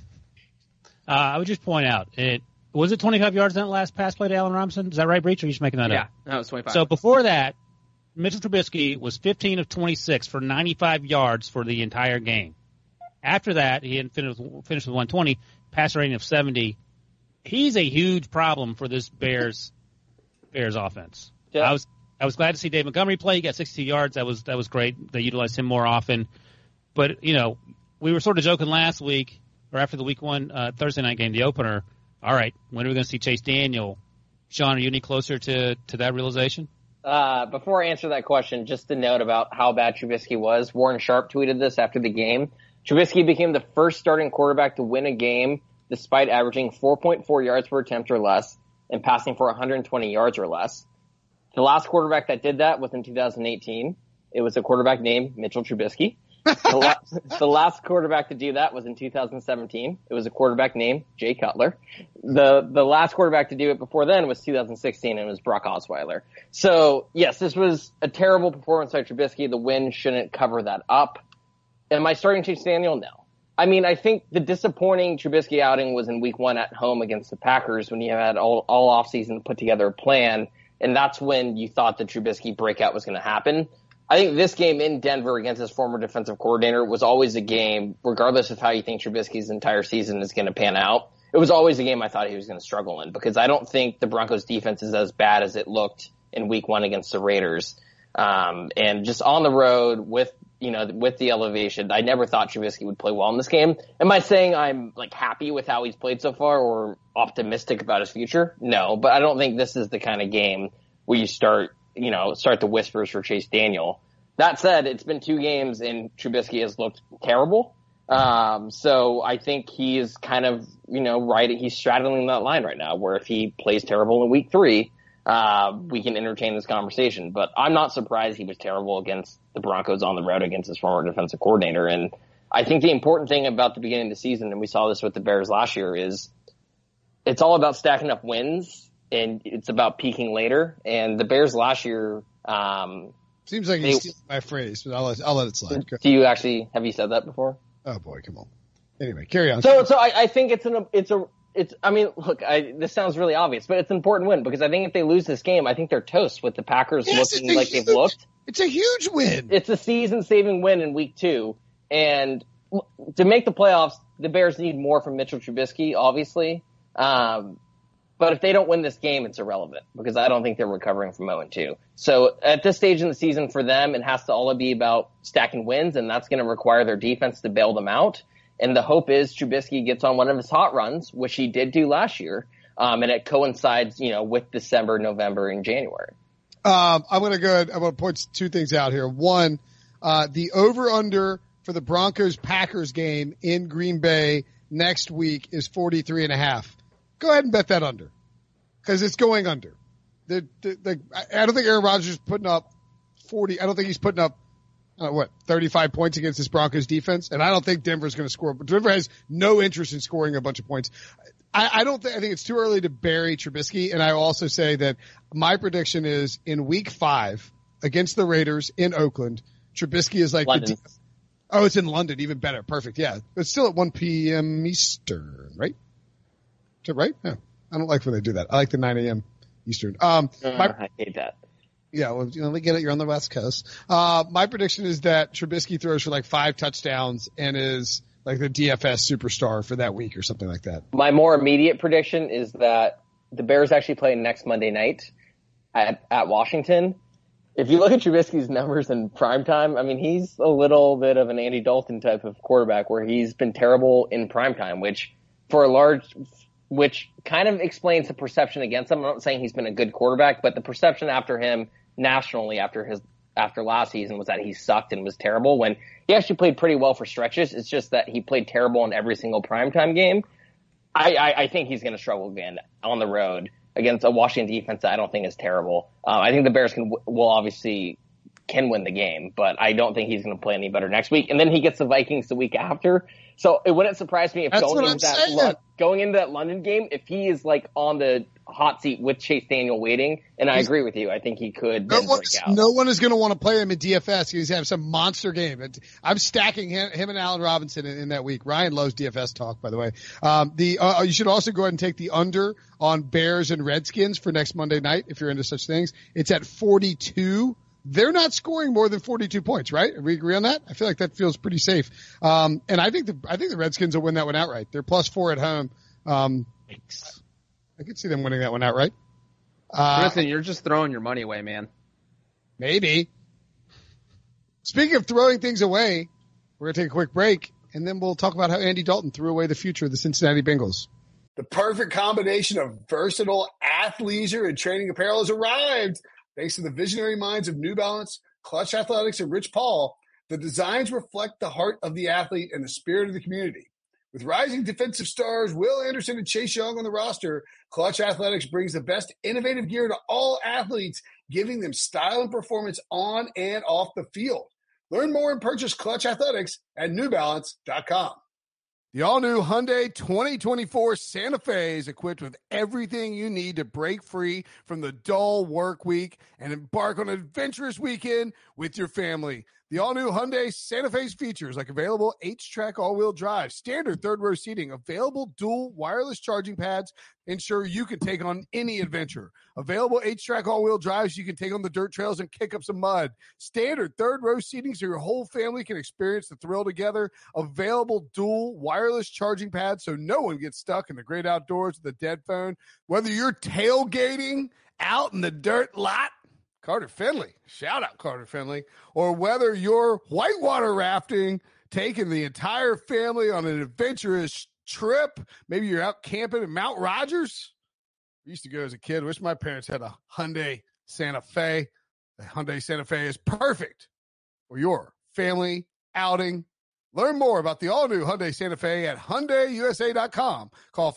I would just point out, was it 25 yards on that last pass play to Allen Robinson? Is that right, Breach, or are you just making that up? Yeah, that was 25. So before that, Mitchell Trubisky was 15 of 26 for 95 yards for the entire game. After that, he had finished with 120, passer rating of 70, he's a huge problem for this Bears offense. Yeah. I was glad to see Dave Montgomery play. He got 62 yards. That was great. They utilized him more often. But, we were sort of joking last week or after the week 1 Thursday night game, the opener. All right, when are we going to see Chase Daniel? Sean, are you any closer to that realization? Before I answer that question, just a note about how bad Trubisky was. Warren Sharp tweeted this after the game. Trubisky became the first starting quarterback to win a game despite averaging 4.4 yards per attempt or less and passing for 120 yards or less. The last quarterback that did that was in 2018. It was a quarterback named Mitchell Trubisky. The last quarterback to do that was in 2017. It was a quarterback named Jay Cutler. The last quarterback to do it before then was 2016, and it was Brock Osweiler. So, yes, this was a terrible performance by Trubisky. The win shouldn't cover that up. Am I starting Chase Daniel? No. I mean, I think the disappointing Trubisky outing was in week 1 at home against the Packers when you had all offseason to put together a plan, and that's when you thought the Trubisky breakout was going to happen. I think this game in Denver against his former defensive coordinator was always a game, regardless of how you think Trubisky's entire season is going to pan out. It was always a game I thought he was going to struggle in because I don't think the Broncos defense is as bad as it looked in week 1 against the Raiders. And just on the road with the elevation, I never thought Trubisky would play well in this game. Am I saying I'm happy with how he's played so far or optimistic about his future? No, but I don't think this is the kind of game where you start the whispers for Chase Daniel. That said, it's been 2 games and Trubisky has looked terrible. So I think he is kind of, right. He's straddling that line right now where if he plays terrible in week 3, we can entertain this conversation. But I'm not surprised he was terrible against the Broncos on the road against his former defensive coordinator. And I think the important thing about the beginning of the season, and we saw this with the Bears last year, is it's all about stacking up wins. And it's about peaking later. And the Bears last year, seems like you steal my phrase, but I'll let it slide. Do you actually have you said that before? Oh boy, come on. Anyway, carry on. So I think this sounds really obvious, but it's an important win because I think if they lose this game, I think they're toast with the Packers looking like they've looked. It's a huge win. It's a season-saving win in week 2, and to make the playoffs, the Bears need more from Mitchell Trubisky, obviously. But if they don't win this game, it's irrelevant because I don't think they're recovering from 0-2. So at this stage in the season for them, it has to all be about stacking wins, and that's going to require their defense to bail them out. And the hope is Trubisky gets on one of his hot runs, which he did do last year, and it coincides, with December, November, and January. I'm going to point 2 things out here. One, the over-under for the Broncos-Packers game in Green Bay next week is 43.5. Go ahead and bet that under, because it's going under. I don't think Aaron Rodgers is putting up 40. I don't think he's putting up 35 points against this Broncos defense, and I don't think Denver's going to score. But Denver has no interest in scoring a bunch of points. I think it's too early to bury Trubisky, and I also say that my prediction is in week 5 against the Raiders in Oakland, Trubisky is London. It's in London, even better, perfect, yeah. It's still at 1 p.m. Eastern, right? Right? Yeah. I don't like when they do that. I like the 9 a.m. Eastern. I hate that. Yeah, well, we get it. You're on the West Coast. My prediction is that Trubisky throws for 5 touchdowns and is the DFS superstar for that week or something like that. My more immediate prediction is that the Bears actually play next Monday night at Washington. If you look at Trubisky's numbers in primetime, I mean, he's a little bit of an Andy Dalton type of quarterback where he's been terrible in primetime, which kind of explains the perception against him. I'm not saying he's been a good quarterback, but the perception after him nationally after last season was that he sucked and was terrible when he actually played pretty well for stretches. It's just that he played terrible in every single primetime game. I think he's going to struggle again on the road against a Washington defense that I don't think is terrible. I think the Bears can win the game, but I don't think he's going to play any better next week. And then he gets the Vikings the week after. So it wouldn't surprise me if going into that London game, if he is on the hot seat with Chase Daniel waiting, and I agree with you, I think he could break out. No one is going to want to play him in DFS. He's have some monster game. I'm stacking him and Allen Robinson in that week. Ryan loves DFS talk, by the way. You should also go ahead and take the under on Bears and Redskins for next Monday night if you're into such things. It's at 42. They're not scoring more than 42 points, right? We agree on that? I feel like that feels pretty safe. And I think the Redskins will win that one outright. They're +4 at home. I could see them winning that one outright. Jonathan, you're just throwing your money away, man. Maybe. Speaking of throwing things away, we're going to take a quick break, and then we'll talk about how Andy Dalton threw away the future of the Cincinnati Bengals. The perfect combination of versatile athleisure and training apparel has arrived. Thanks to the visionary minds of New Balance, Clutch Athletics, and Rich Paul, the designs reflect the heart of the athlete and the spirit of the community. With rising defensive stars Will Anderson and Chase Young on the roster, Clutch Athletics brings the best innovative gear to all athletes, giving them style and performance on and off the field. Learn more and purchase Clutch Athletics at NewBalance.com. The all-new Hyundai 2024 Santa Fe is equipped with everything you need to break free from the dull work week and embark on an adventurous weekend with your family. The all-new Hyundai Santa Fe's features like available H-Track all-wheel drive, standard third-row seating, available dual wireless charging pads, ensure you can take on any adventure. Available H-Track all-wheel drives you can take on the dirt trails and kick up some mud. Standard third-row seating so your whole family can experience the thrill together. Available dual wireless charging pads so no one gets stuck in the great outdoors with a dead phone. Whether you're tailgating out in the dirt lot, Carter Finley, shout out Carter Finley, or whether you're whitewater rafting, taking the entire family on an adventurous trip, maybe you're out camping in Mount Rogers. I used to go as a kid. Wish my parents had a Hyundai Santa Fe. The Hyundai Santa Fe is perfect for your family outing. Learn more about the all-new Hyundai Santa Fe at HyundaiUSA.com. Call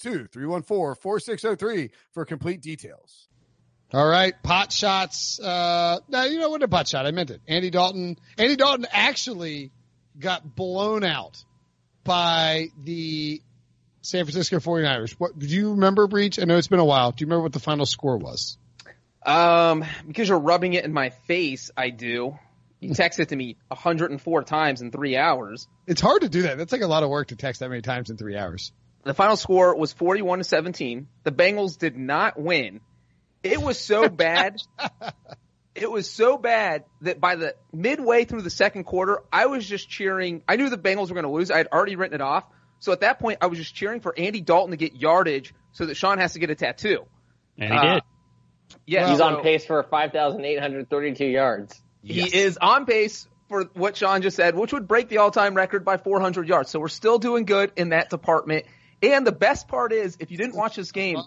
562-314-4603 for complete details. All right, pot shots. No, you know what, a pot shot. I meant it. Andy Dalton actually got blown out by the San Francisco 49ers. What do you remember, Breach? I know it's been a while. Do you remember what the final score was? Because you're rubbing it in my face, I do. You texted it to me 104 times in 3 hours. It's hard to do that. That's like a lot of work to text that many times in 3 hours. The final score was 41-17. The Bengals did not win. It was so bad. It was so bad that by the midway through the second quarter, I was just cheering. I knew the Bengals were going to lose. I had already written it off. So at that point, I was just cheering for Andy Dalton to get yardage so that Sean has to get a tattoo. And he did. Yeah, he's on pace for 5,832 yards. He is on pace for what Sean just said, which would break the all-time record by 400 yards. So we're still doing good in that department. And the best part is, if you didn't watch this game,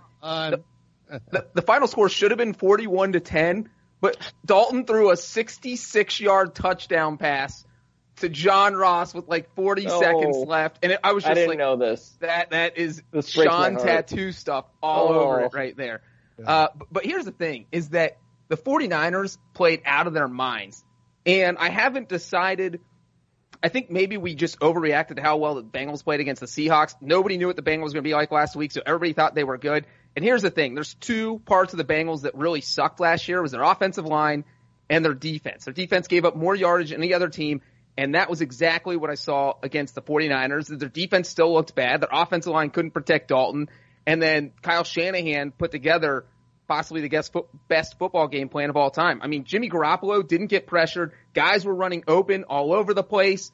the final score should have been 41-10, but Dalton threw a 66-yard touchdown pass to John Ross with like 40 seconds left, and I was just didn't know this. That is Sean tattoo stuff all over it right there. Yeah. But here's the thing, is that the 49ers played out of their minds, and I haven't decided. I think maybe we just overreacted to how well the Bengals played against the Seahawks. Nobody knew what the Bengals were going to be like last week, so everybody thought they were good. And here's the thing. There's two parts of the Bengals that really sucked last year. It was their offensive line and their defense. Their defense gave up more yardage than any other team, and that was exactly what I saw against the 49ers. Their defense still looked bad. Their offensive line couldn't protect Dalton. And then Kyle Shanahan put together possibly the best football game plan of all time. I mean, Jimmy Garoppolo didn't get pressured. Guys were running open all over the place.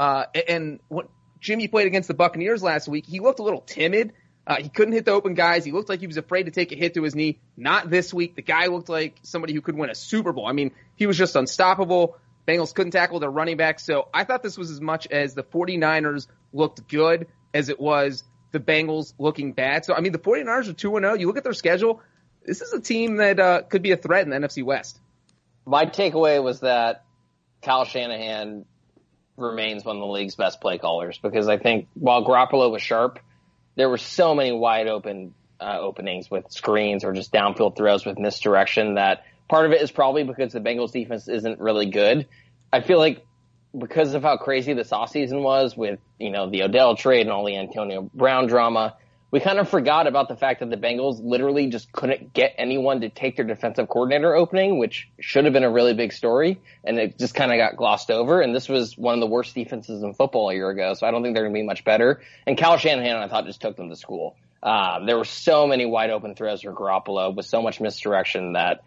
And when Jimmy played against the Buccaneers last week, he looked a little timid. He couldn't hit the open guys. He looked like he was afraid to take a hit to his knee. Not this week. The guy looked like somebody who could win a Super Bowl. I mean, he was just unstoppable. Bengals couldn't tackle their running back. So I thought this was as much as the 49ers looked good as it was the Bengals looking bad. So, I mean, the 49ers are 2-0. You look at their schedule. This is a team that could be a threat in the NFC West. My takeaway was that Kyle Shanahan remains one of the league's best play callers, because I think while Garoppolo was sharp, there were so many wide open openings with screens or just downfield throws with misdirection that part of it is probably because the Bengals defense isn't really good. I feel like because of how crazy this offseason was with, the Odell trade and all the Antonio Brown drama, we kind of forgot about the fact that the Bengals literally just couldn't get anyone to take their defensive coordinator opening, which should have been a really big story, and it just kind of got glossed over. And this was one of the worst defenses in football a year ago, so I don't think they're going to be much better. And Kyle Shanahan, I thought, just took them to school. There were so many wide open throws for Garoppolo with so much misdirection that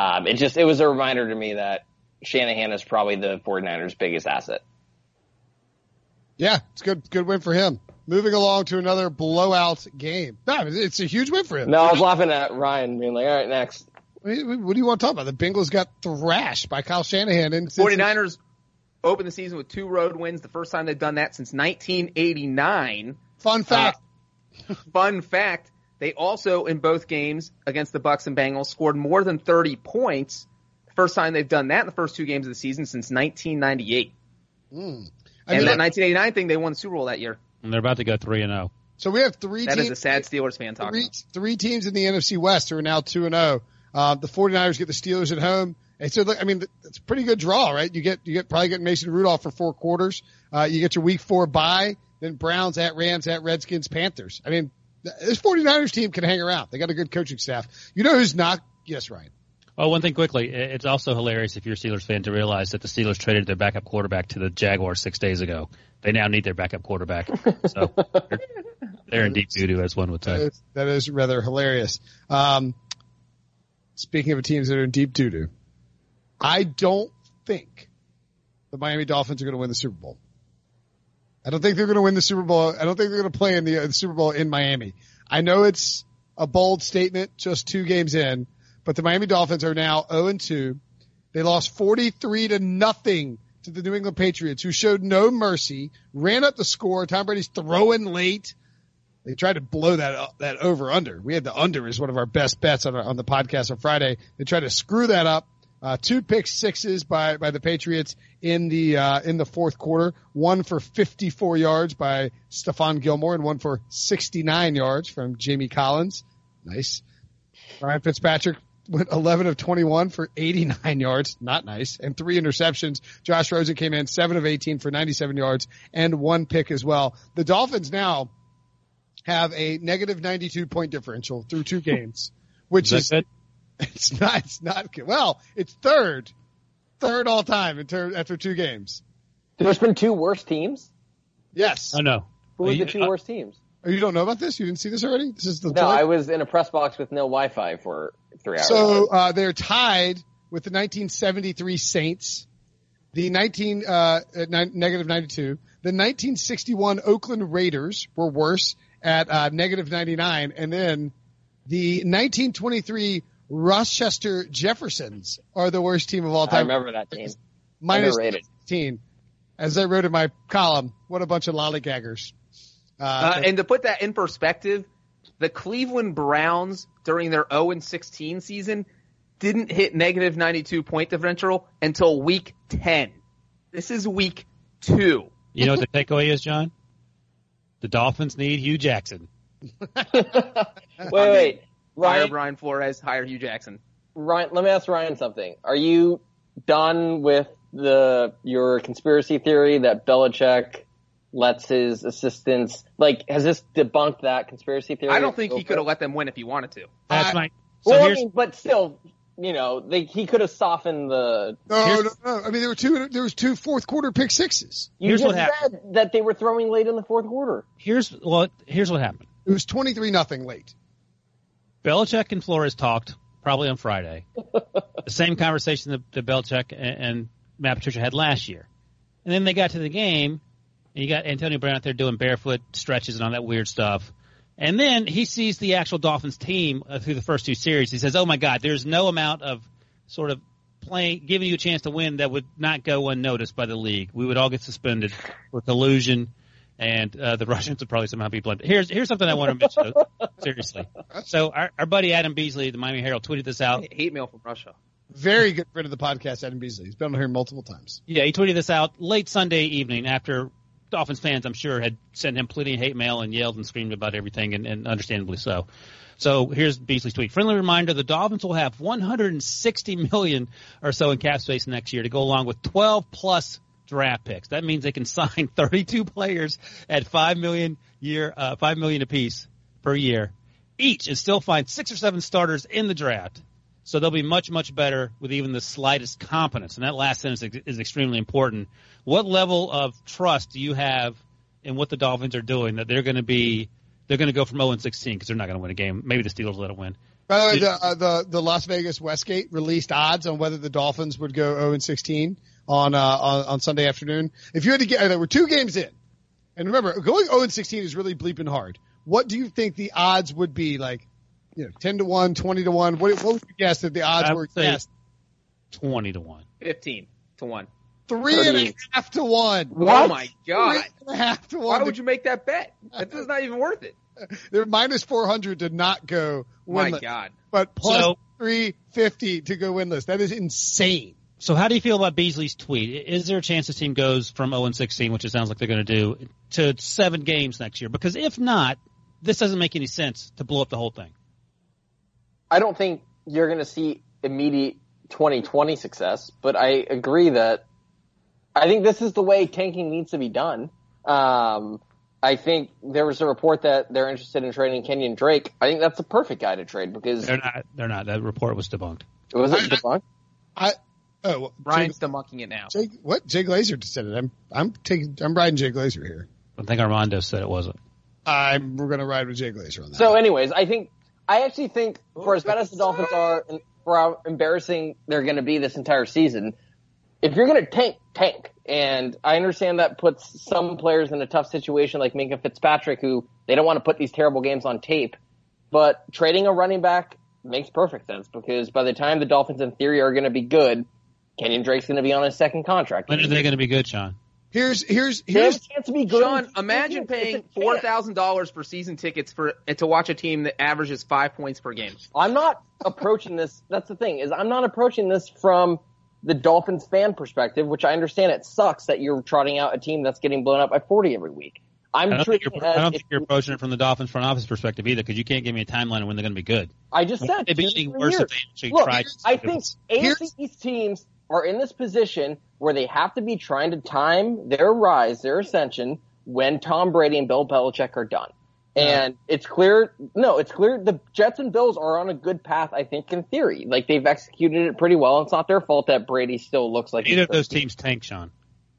it was a reminder to me that Shanahan is probably the 49ers' biggest asset. Yeah, it's good win for him. moving along to another blowout game. No, it's a huge win for him. No, I was laughing at Ryan being like, all right, next. What do you want to talk about? The Bengals got thrashed by Kyle Shanahan. And 49ers opened the season with 2 road wins, the first time they've done that since 1989. Fun fact. Fun fact, they also, in both games against the Bucs and Bengals, scored more than 30 points. First time they've done that in the first 2 games of the season since 1998. And that 1989 thing, they won the Super Bowl that year. And they're about to go 3-0. So we have 3 teams. That is a sad Steelers fan talking. 3 teams in the NFC West who are now 2-0. The 49ers get the Steelers at home. And so, look, I mean, it's a pretty good draw, right? You get probably get Mason Rudolph for 4 quarters. You get your week 4 bye, then Browns at Rams at Redskins, Panthers. I mean, this 49ers team can hang around. They got a good coaching staff. You know who's not? Yes, Ryan. Oh, one thing quickly. It's also hilarious if you're a Steelers fan to realize that the Steelers traded their backup quarterback to the Jaguars 6 days ago. They now need their backup quarterback. So they're in deep doo-doo, as one would say. That is rather hilarious. Speaking of teams that are in deep doo-doo, I don't think the Miami Dolphins are going to win the Super Bowl. I don't think they're going to win the Super Bowl. I don't think they're going to play in the Super Bowl in Miami. I know it's a bold statement just 2 games in, but the Miami Dolphins are now 0-2. They lost 43-0 to the New England Patriots, who showed no mercy, ran up the score. Tom Brady's throwing late. They tried to blow that over under. We had the under as one of our best bets on the podcast on Friday. They tried to screw that up. 2 pick sixes by the Patriots in the fourth quarter. 1 for 54 yards by Stephon Gilmore and 1 for 69 yards from Jamie Collins. Nice. Ryan Fitzpatrick went 11 of 21 for 89 yards. Not nice. And 3 interceptions. Josh Rosen came in 7 of 18 for 97 yards and 1 pick as well. The Dolphins now have a negative 92 point differential through 2 games, which is good? It's not good. Well, it's third all time after 2 games. There's been 2 worse teams? Yes. I know. Who are the 2 worst teams? Oh, you don't know about this? You didn't see this already? This is No, I was in a press box with no Wi-Fi for 3 hours. So, they're tied with the 1973 Saints, the negative 92. The 1961 Oakland Raiders were worse at negative 99. And then the 1923 Rochester Jeffersons are the worst team of all time. I remember that team. Minus 16. As I wrote in my column, what a bunch of lollygaggers. And to put that in perspective, the Cleveland Browns during their 0-16 season didn't hit negative 92 point differential until week 10. This is week 2. You know what the takeaway is, John? The Dolphins need Hugh Jackson. Wait. Hire Brian Flores, hire Hugh Jackson. Ryan, let me ask Ryan something. Are you done with your conspiracy theory that Belichick lets his assistants, has this debunked that conspirapcy theory? I don't think he could have let them win if he wanted to. That's my. So well, but still, he could have softened the. No. I mean, there was 2 fourth quarter pick sixes. You just said that they were throwing late in the fourth quarter. Here's what happened. It was 23-0 late. Belichick and Flores talked probably on Friday. The same conversation that Belichick and Matt Patricia had last year. And then they got to the game, and you got Antonio Brown out there doing barefoot stretches and all that weird stuff. And then he sees the actual Dolphins team through the first 2 series. He says, oh, my God, there's no amount of sort of giving you a chance to win that would not go unnoticed by the league. We would all get suspended for collusion. And the Russians would probably somehow be blamed. Here's something I want to mention, seriously. So our buddy Adam Beasley, the Miami Herald, tweeted this out. Hate mail from Russia. Very good friend of the podcast, Adam Beasley. He's been on here multiple times. Yeah, he tweeted this out late Sunday evening after Dolphins fans, I'm sure, had sent him plenty of hate mail and yelled and screamed about everything, and understandably so. So here's Beasley's tweet. Friendly reminder, the Dolphins will have $160 million or so in cap space next year to go along with 12-plus draft picks. That means they can sign 32 players at $5 million apiece per year each, and still find 6 or 7 starters in the draft. So they'll be much, much better with even the slightest competence. And that last sentence is extremely important. What level of trust do you have in what the Dolphins are doing that they're going to go from 0-16 because they're not going to win a game? Maybe the Steelers will let them win. By the way, the Las Vegas Westgate released odds on whether the Dolphins would go 0-16 on Sunday afternoon. If you had to get, there were 2 games in, And remember, going 0-16 is really bleeping hard. What do you think the odds would be? Like, 10-1, 20-1. What would you guess that the odds were? Yes, 20-1. 15-1. 3.5 to 1. What? Oh my God. 3.5 to 1. Why would you make that bet? That's not even worth it. They're minus 400 to not go winless. My God. But plus 350 to go winless. That is insane. So how do you feel about Beasley's tweet? Is there a chance this team goes from 0-16, which it sounds like they're going to do, to 7 games next year? Because if not, this doesn't make any sense to blow up the whole thing. I don't think you're going to see immediate 2020 success, but I agree that I think this is the way tanking needs to be done. I think there was a report that they're interested in trading Kenyon Drake. I think that's the perfect guy to trade because they're not. That report was debunked. Was it debunked? Brian's debunking it now. Jay Glazer just said it. I'm riding Jay Glazer here. I think Armando said it wasn't. We're going to ride with Jay Glazer on that. So anyways, I actually think for as bad as the Dolphins are and for how embarrassing they're going to be this entire season, if you're going to tank. And I understand that puts some players in a tough situation like Minkah Fitzpatrick, who they don't want to put these terrible games on tape. But trading a running back makes perfect sense because by the time the Dolphins in theory are going to be good, Kenyon Drake's going to be on his second contract. When are they going to be good, Sean? Here's they have a chance to be good. Sean, imagine paying $4,000 for season tickets to watch a team that averages 5 points per game. I'm not approaching this. That's the thing is I'm not approaching this from the Dolphins fan perspective, which I understand it sucks that you're trotting out a team that's getting blown up by 40 every week. I don't think you're approaching it from the Dolphins front office perspective either, because you can't give me a timeline of when they're going to be good. I just said they'd be worse if they actually Look, tried. I think AFC East teams are in this position where they have to be trying to time their rise, their ascension, when Tom Brady and Bill Belichick are done. And it's clear the Jets and Bills are on a good path, I think, in theory. Like, they've executed it pretty well. It's not their fault that Brady still looks like Neither of those teams tanked, Sean.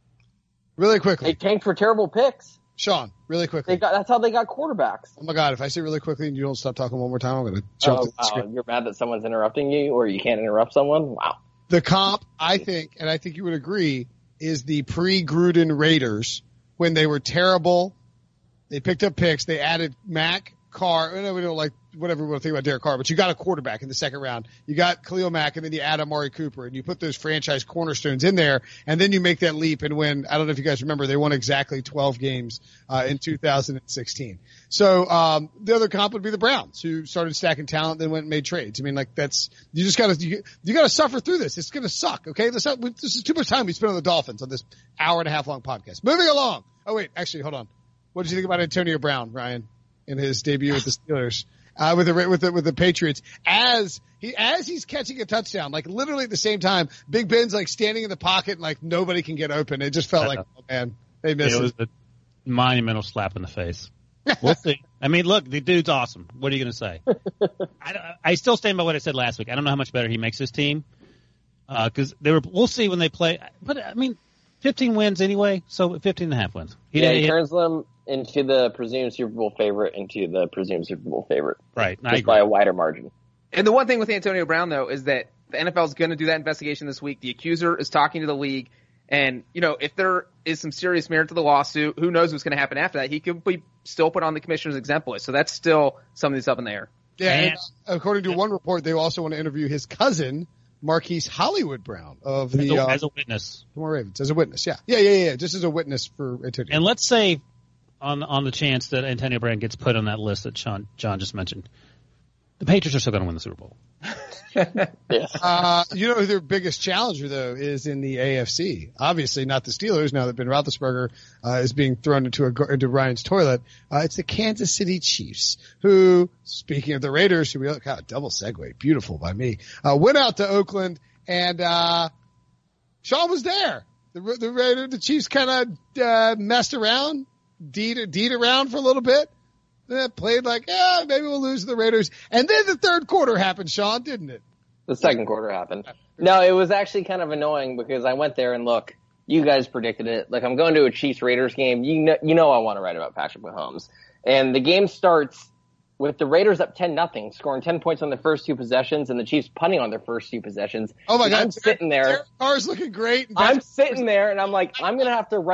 Really quickly. They tanked for terrible picks. Sean, really quickly. That's how they got quarterbacks. Oh, my God. If I say really quickly and you don't stop talking one more time, I'm going to jump to the screen. You're mad that someone's interrupting you or you can't interrupt someone? Wow. The comp, I think, and I think you would agree, is the pre-Gruden Raiders when they were terrible. They picked up picks. They added Mack, Carr. I know we don't like whatever we want to think about Derek Carr, but you got a quarterback in the second round. You got Khalil Mack, and then you add Amari Cooper, and you put those franchise cornerstones in there, and then you make that leap and win. I don't know if you guys remember, they won exactly 12 games in 2016. So the other comp would be the Browns, who started stacking talent, then went and made trades. I mean, like you just got to you got to suffer through this. It's going to suck. Okay, this is too much time we spent on the Dolphins on this hour and a half long podcast. Moving along. Oh wait, actually, hold on. What did you think about Antonio Brown, Ryan, in his debut with the Steelers, with the Patriots? As he's catching a touchdown, like literally at the same time, Big Ben's like standing in the pocket and like nobody can get open. It just felt like, oh man, they missed it. It was a monumental slap in the face. We'll see. I mean, look, the dude's awesome. What are you going to say? I still stand by what I said last week. I don't know how much better he makes his team because we'll see when they play. But I mean, 15 wins anyway, so 15.5 wins. He turns them into the presumed Super Bowl favorite Right. Just by a wider margin. And the one thing with Antonio Brown, though, is that the NFL is going to do that investigation this week. The accuser is talking to the league. And, if there is some serious merit to the lawsuit, who knows what's going to happen after that? He could be still put on the commissioner's exempt list. So that's still something that's up in the air. Yeah, and according to one report, they also want to interview his cousin, Marquise Hollywood Brown of the as a witness. Baltimore Ravens, as a witness. Yeah. Just as a witness for Antonio. And let's say on the chance that Antonio Brown gets put on that list that John just mentioned, the Patriots are still going to win the Super Bowl. Yes. Who their biggest challenger though is in the AFC. Obviously not the Steelers. Now that Ben Roethlisberger is being thrown into Ryan's toilet, it's the Kansas City Chiefs. Who, speaking of the Raiders, double segue, beautiful by me, went out to Oakland and Sean was there. The Chiefs kind of messed around, deed around for a little bit. Played like, maybe we'll lose to the Raiders. And then the third quarter happened, Sean, didn't it? The second quarter happened. No, it was actually kind of annoying because I went there and look, you guys predicted it. Like, I'm going to a Chiefs-Raiders game. You know I want to write about Patrick Mahomes. And the game starts with the Raiders up 10-0, scoring 10 points on their first 2 possessions, and the Chiefs punting on their first 2 possessions. Oh, my God. I'm sitting there. Derek Carr's looking great. I'm sitting there, and I'm like, I'm going to have to write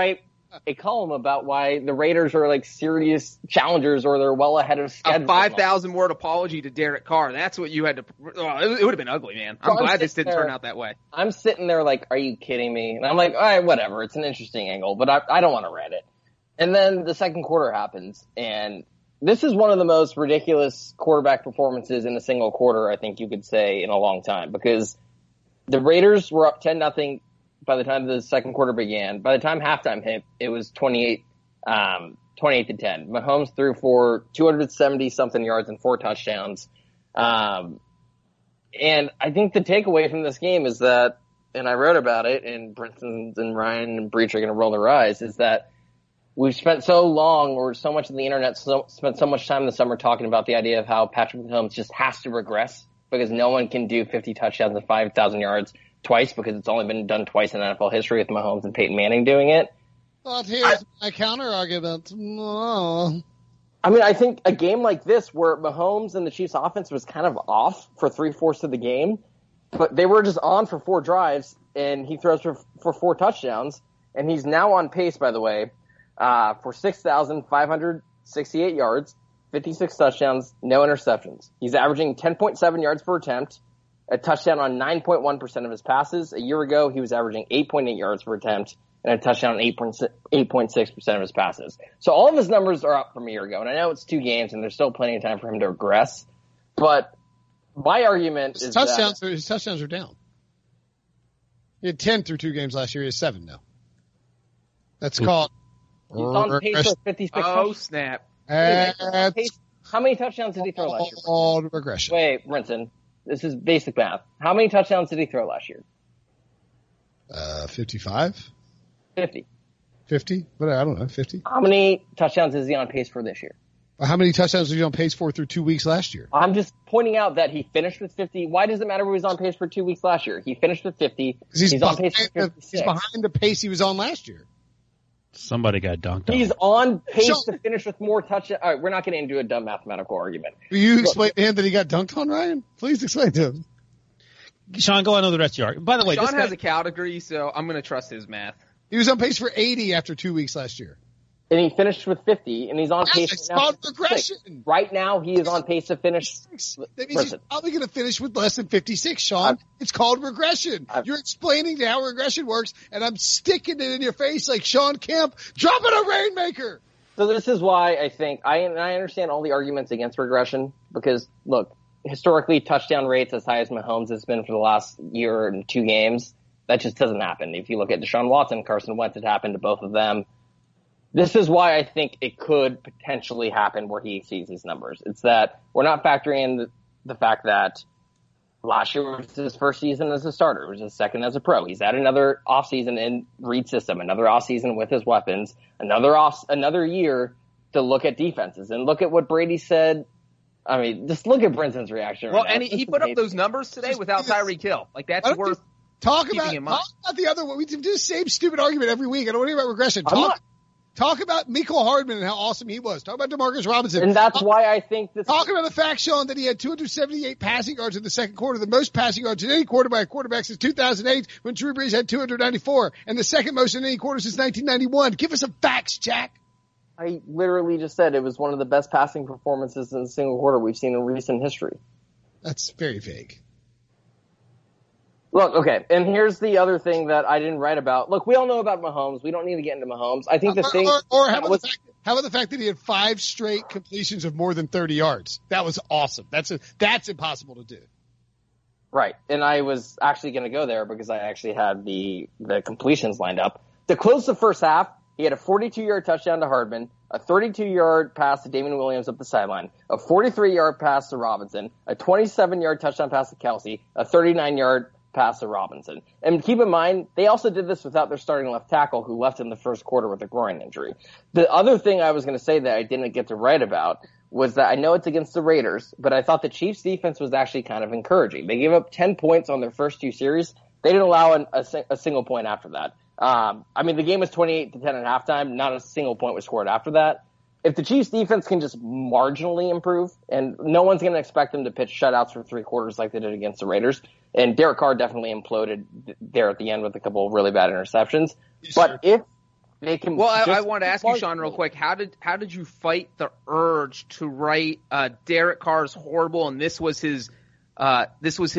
a column about why the Raiders are like serious challengers or they're well ahead of schedule. A 5,000 word apology to Derek Carr. That's what you had to. It would have been ugly, man. I'm glad this didn't turn out that way. I'm sitting there like, are you kidding me? And I'm like, all right, whatever. It's an interesting angle, but I don't want to read it. And then the second quarter happens, and this is one of the most ridiculous quarterback performances in a single quarter, I think you could say, in a long time, because the Raiders were up 10-0 by the time the second quarter began. By the time halftime hit, it was 28-10. Mahomes threw for 270-something yards and 4 touchdowns. And I think the takeaway from this game is that, and I wrote about it, and Brinson and Ryan and Breach are going to roll their eyes, is that we've spent so long, or so much of the internet spent so much time this summer talking about the idea of how Patrick Mahomes just has to regress because no one can do 50 touchdowns and 5,000 yards twice because it's only been done twice in NFL history with Mahomes and Peyton Manning doing it. But here's my counter argument. No. I mean, I think a game like this where Mahomes and the Chiefs offense was kind of off for 3/4 of the game, but they were just on for 4 drives and he throws for 4 touchdowns, and he's now on pace, by the way, for 6,568 yards, 56 touchdowns, no interceptions. He's averaging 10.7 yards per attempt, a touchdown on 9.1% of his passes. A year ago, he was averaging 8.8 yards per attempt and a touchdown on 8.6% of his passes. So all of his numbers are up from a year ago. And I know it's 2 games and there's still plenty of time for him to regress. But my argument is that his touchdowns are down. He had 10 through 2 games last year. He has 7 now. That's called. He's on pace for 56 touchdowns. Snap. How many touchdowns did he throw last year? All regression. Wait, Brinson. This is basic math. How many touchdowns did he throw last year? 55? 50. 50? But I don't know, 50? How many touchdowns is he on pace for this year? How many touchdowns was he on pace for through 2 weeks last year? I'm just pointing out that he finished with 50. Why does it matter if he was on pace for 2 weeks last year? He finished with 50. He's on pace for 56. He's behind the pace he was on last year. Somebody got dunked on. He's on pace to finish with more touchdowns. All right, we're not getting into a dumb mathematical argument. Will you explain to him that he got dunked on, Ryan? Please explain to him. Sean, go on to the rest of your argument. By the way, Sean has a Cal degree, so I'm going to trust his math. He was on pace for 80 after 2 weeks last year. And he finished with 50, and he's on pace. It's called regression. Right now, he is on pace to finish. That means he's probably going to finish with less than 56, Sean. It's called regression. You're explaining how regression works, and I'm sticking it in your face like Sean Kemp. Drop it a Rainmaker! So this is why I think I understand all the arguments against regression because, look, historically, touchdown rates as high as Mahomes has been for the last year and 2 games, that just doesn't happen. If you look at Deshaun Watson, Carson Wentz, it happened to both of them. This is why I think it could potentially happen where he exceeds these numbers. It's that we're not factoring in the fact that last year was his first season as a starter. It was his second as a pro. He's had another offseason in Reid's system, another offseason with his weapons, another year to look at defenses. And look at what Brady said. I mean, just look at Brinson's reaction. Well, and he put up those numbers today without Tyreek Hill. Like, that's worth keeping in mind. Talk about the other one. We do the same stupid argument every week. I don't want to hear about regression. Talk about Mecole Hardman and how awesome he was. Talk about DeMarcus Robinson. And that's why I think this. Talk about the fact, Sean, that he had 278 passing yards in the second quarter, the most passing yards in any quarter by a quarterback since 2008 when Drew Brees had 294, and the second most in any quarter since 1991. Give us some facts, Jack. I literally just said it was one of the best passing performances in a single quarter we've seen in recent history. That's very vague. Look, okay, and here's the other thing that I didn't write about. Look, we all know about Mahomes. We don't need to get into Mahomes. I think the thing. Or how about the fact that he had 5 straight completions of more than 30 yards? That was awesome. That's impossible to do. Right, and I was actually going to go there because I actually had the completions lined up. To close the first half, he had a 42-yard touchdown to Hardman, a 32-yard pass to Damien Williams up the sideline, a 43-yard pass to Robinson, a 27-yard touchdown pass to Kelsey, a 39-yard pass to Robinson. And keep in mind, they also did this without their starting left tackle who left in the first quarter with a groin injury. The other thing I was going to say that I didn't get to write about was that I know it's against the Raiders, but I thought the Chiefs defense was actually kind of encouraging. They gave up 10 points on their first 2 series. They didn't allow a single point after that. I mean, the game was 28-10 at halftime. Not a single point was scored after that. If the Chiefs defense can just marginally improve, and no one's going to expect them to pitch shutouts for 3 quarters like they did against the Raiders, and Derek Carr definitely imploded there at the end with a couple of really bad interceptions. Yes, but Well, I want to ask you, Sean, real quick. How did you fight the urge to write Derek Carr's horrible, and this was his Da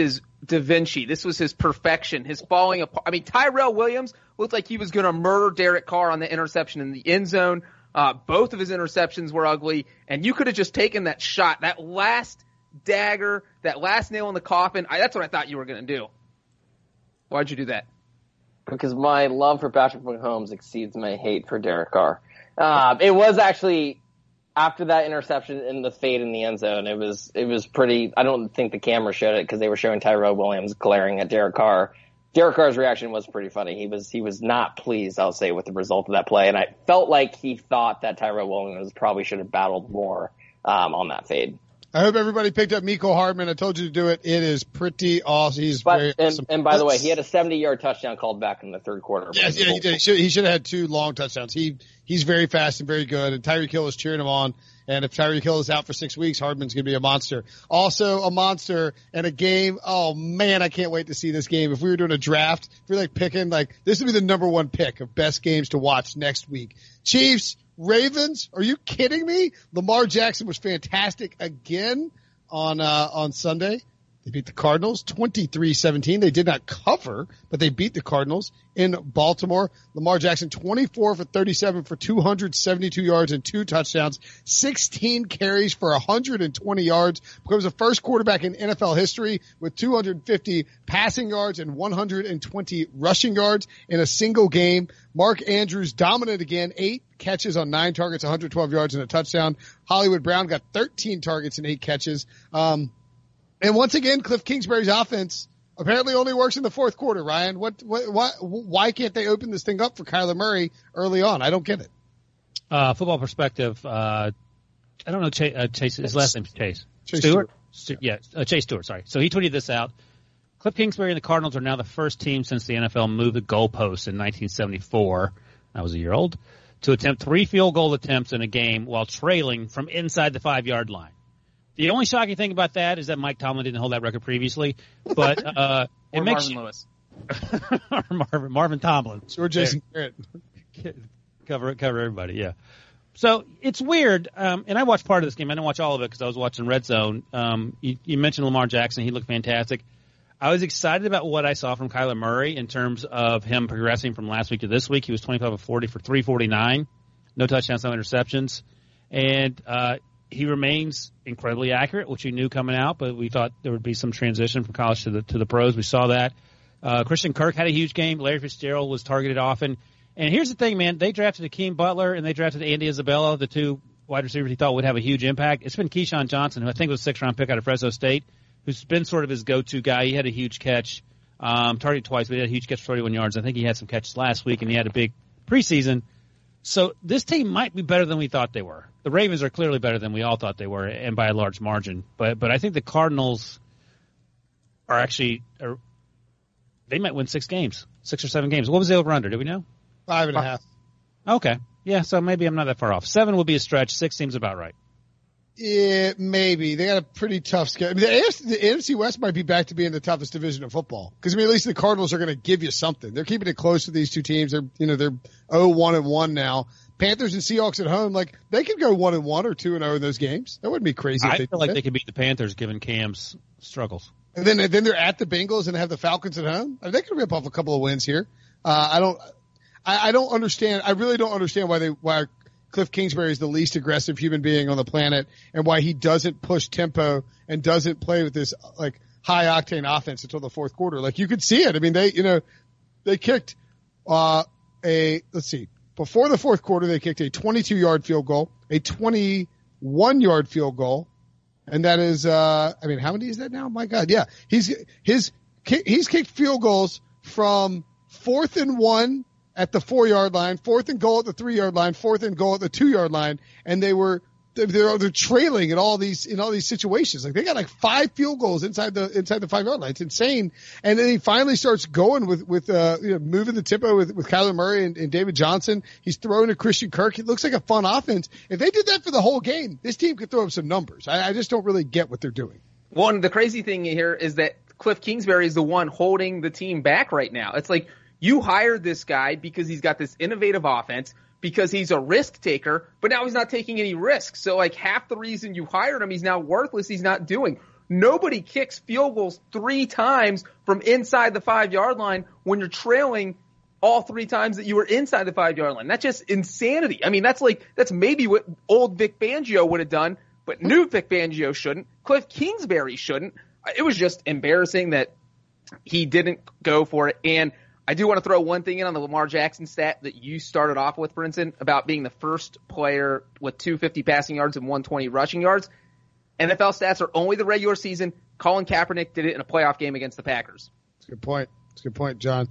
Vinci. This was his perfection, his falling apart. I mean, Tyrell Williams looked like he was going to murder Derek Carr on the interception in the end zone. Both of his interceptions were ugly, and you could have just taken that shot, that last dagger, that last nail in the coffin. That's what I thought you were going to do. Why'd you do that? Because my love for Patrick Mahomes exceeds my hate for Derek Carr. It was actually after that interception in the fade in the end zone. It was pretty. I don't think the camera showed it because they were showing Tyrell Williams glaring at Derek Carr. Derek Carr's reaction was pretty funny. He was not pleased, I'll say, with the result of that play, and I felt like he thought that Tyrell Williams probably should have battled more on that fade. I hope everybody picked up Mecole Hardman. I told you to do it. It is pretty awesome. He's very awesome. And by the way, he had a 70-yard touchdown called back in the third quarter. Yeah, he did. He should have had 2 long touchdowns. He's very fast and very good, and Tyreek Hill is cheering him on. And if Tyreek Hill is out for 6 weeks, Hardman's going to be a monster. Also a monster and a game. Oh, man, I can't wait to see this game. If we were doing a draft, if we were picking, this would be the number 1 pick of best games to watch next week. Chiefs, Ravens, are you kidding me? Lamar Jackson was fantastic again on Sunday. They beat the Cardinals 23-17. They did not cover, but they beat the Cardinals in Baltimore. Lamar Jackson 24 for 37 for 272 yards and 2 touchdowns, 16 carries for 120 yards. Becomes the first quarterback in NFL history with 250 passing yards and 120 rushing yards in a single game. Mark Andrews dominant again, 8 catches on 9 targets, 112 yards and a touchdown. Hollywood Brown got 13 targets and 8 catches. And once again, Cliff Kingsbury's offense apparently only works in the fourth quarter, Ryan. Why can't they open this thing up for Kyler Murray early on? I don't get it. Football perspective, I don't know Chase, his last name's Chase. Stewart? Yeah, Chase Stewart, sorry. So he tweeted this out. Cliff Kingsbury and the Cardinals are now the first team since the NFL moved the goalposts in 1974. I was a year old. To attempt 3 field goal attempts in a game while trailing from inside the 5-yard line. The only shocking thing about that is that Mike Tomlin didn't hold that record previously, but it makes Marvin Lewis, or Marvin Tomlin, or Jason Garrett, cover everybody. Yeah, so it's weird. And I watched part of this game. I didn't watch all of it because I was watching Red Zone. You mentioned Lamar Jackson; he looked fantastic. I was excited about what I saw from Kyler Murray in terms of him progressing from last week to this week. He was 25 of 40 for 349, no touchdowns, no interceptions, and he remains incredibly accurate, which you knew coming out, but we thought there would be some transition from college to the pros. We saw that. Christian Kirk had a huge game. Larry Fitzgerald was targeted often. And here's the thing, man. They drafted Akeem Butler and they drafted Andy Isabella, the 2 wide receivers he thought would have a huge impact. It's been Keyshawn Johnson, who I think was a 6th-round pick out of Fresno State, who's been sort of his go-to guy. He had a huge catch, targeted twice, but he had a huge catch for 31 yards. I think he had some catches last week, and he had a big preseason. So this team might be better than we thought they were. The Ravens are clearly better than we all thought they were, and by a large margin. But I think the Cardinals are actually they might win 6 games, 6 or 7 games. What was the over/under? Do we know? 5.5. Okay, yeah. So maybe I'm not that far off. 7 will be a stretch. 6 seems about right. Yeah, maybe. They got a pretty tough schedule. I mean, the NFC West might be back to being the toughest division of football. Because, at least the Cardinals are going to give you something. They're keeping it close to these 2 teams. They're 0-1-1 now. Panthers and Seahawks at home, they could go 1-1 or 2-0 in those games. That wouldn't be crazy. I feel like they could beat the Panthers given Cam's struggles. And then they're at the Bengals and have the Falcons at home. I mean, they could rip off a couple of wins here. I don't understand. I really don't understand why Cliff Kingsbury is the least aggressive human being on the planet and why he doesn't push tempo and doesn't play with this high octane offense until the fourth quarter. You could see it. I mean, they kicked before the fourth quarter, they kicked a 22-yard field goal, a 21-yard field goal. And that is, how many is that now? My God. Yeah. He's kicked field goals from 4th and 1 at the 4-yard line, 4th and goal at the 3-yard line, 4th and goal at the 2-yard line, and they're trailing in all these situations. They got 5 field goals inside the 5-yard line. It's insane. And then he finally starts going with moving the tempo with Kyler Murray and David Johnson. He's throwing to Christian Kirk. It looks like a fun offense. If they did that for the whole game, this team could throw up some numbers. I just don't really get what they're doing. Well, and the crazy thing here is that Cliff Kingsbury is the one holding the team back right now. It's like You hired this guy because he's got this innovative offense, because he's a risk taker, but now he's not taking any risks. So like half the reason you hired him, he's now worthless. He's not doing. Nobody kicks field goals 3 times from inside the 5-yard line when you're trailing all 3 times that you were inside the 5-yard line. That's just insanity. I mean, that's maybe what old Vic Fangio would have done, but new Vic Fangio shouldn't. Cliff Kingsbury shouldn't. It was just embarrassing that he didn't go for it. And I do want to throw one thing in on the Lamar Jackson stat that you started off with, Brinson, about being the first player with 250 passing yards and 120 rushing yards. NFL stats are only the regular season. Colin Kaepernick did it in a playoff game against the Packers. That's a good point. That's a good point, John.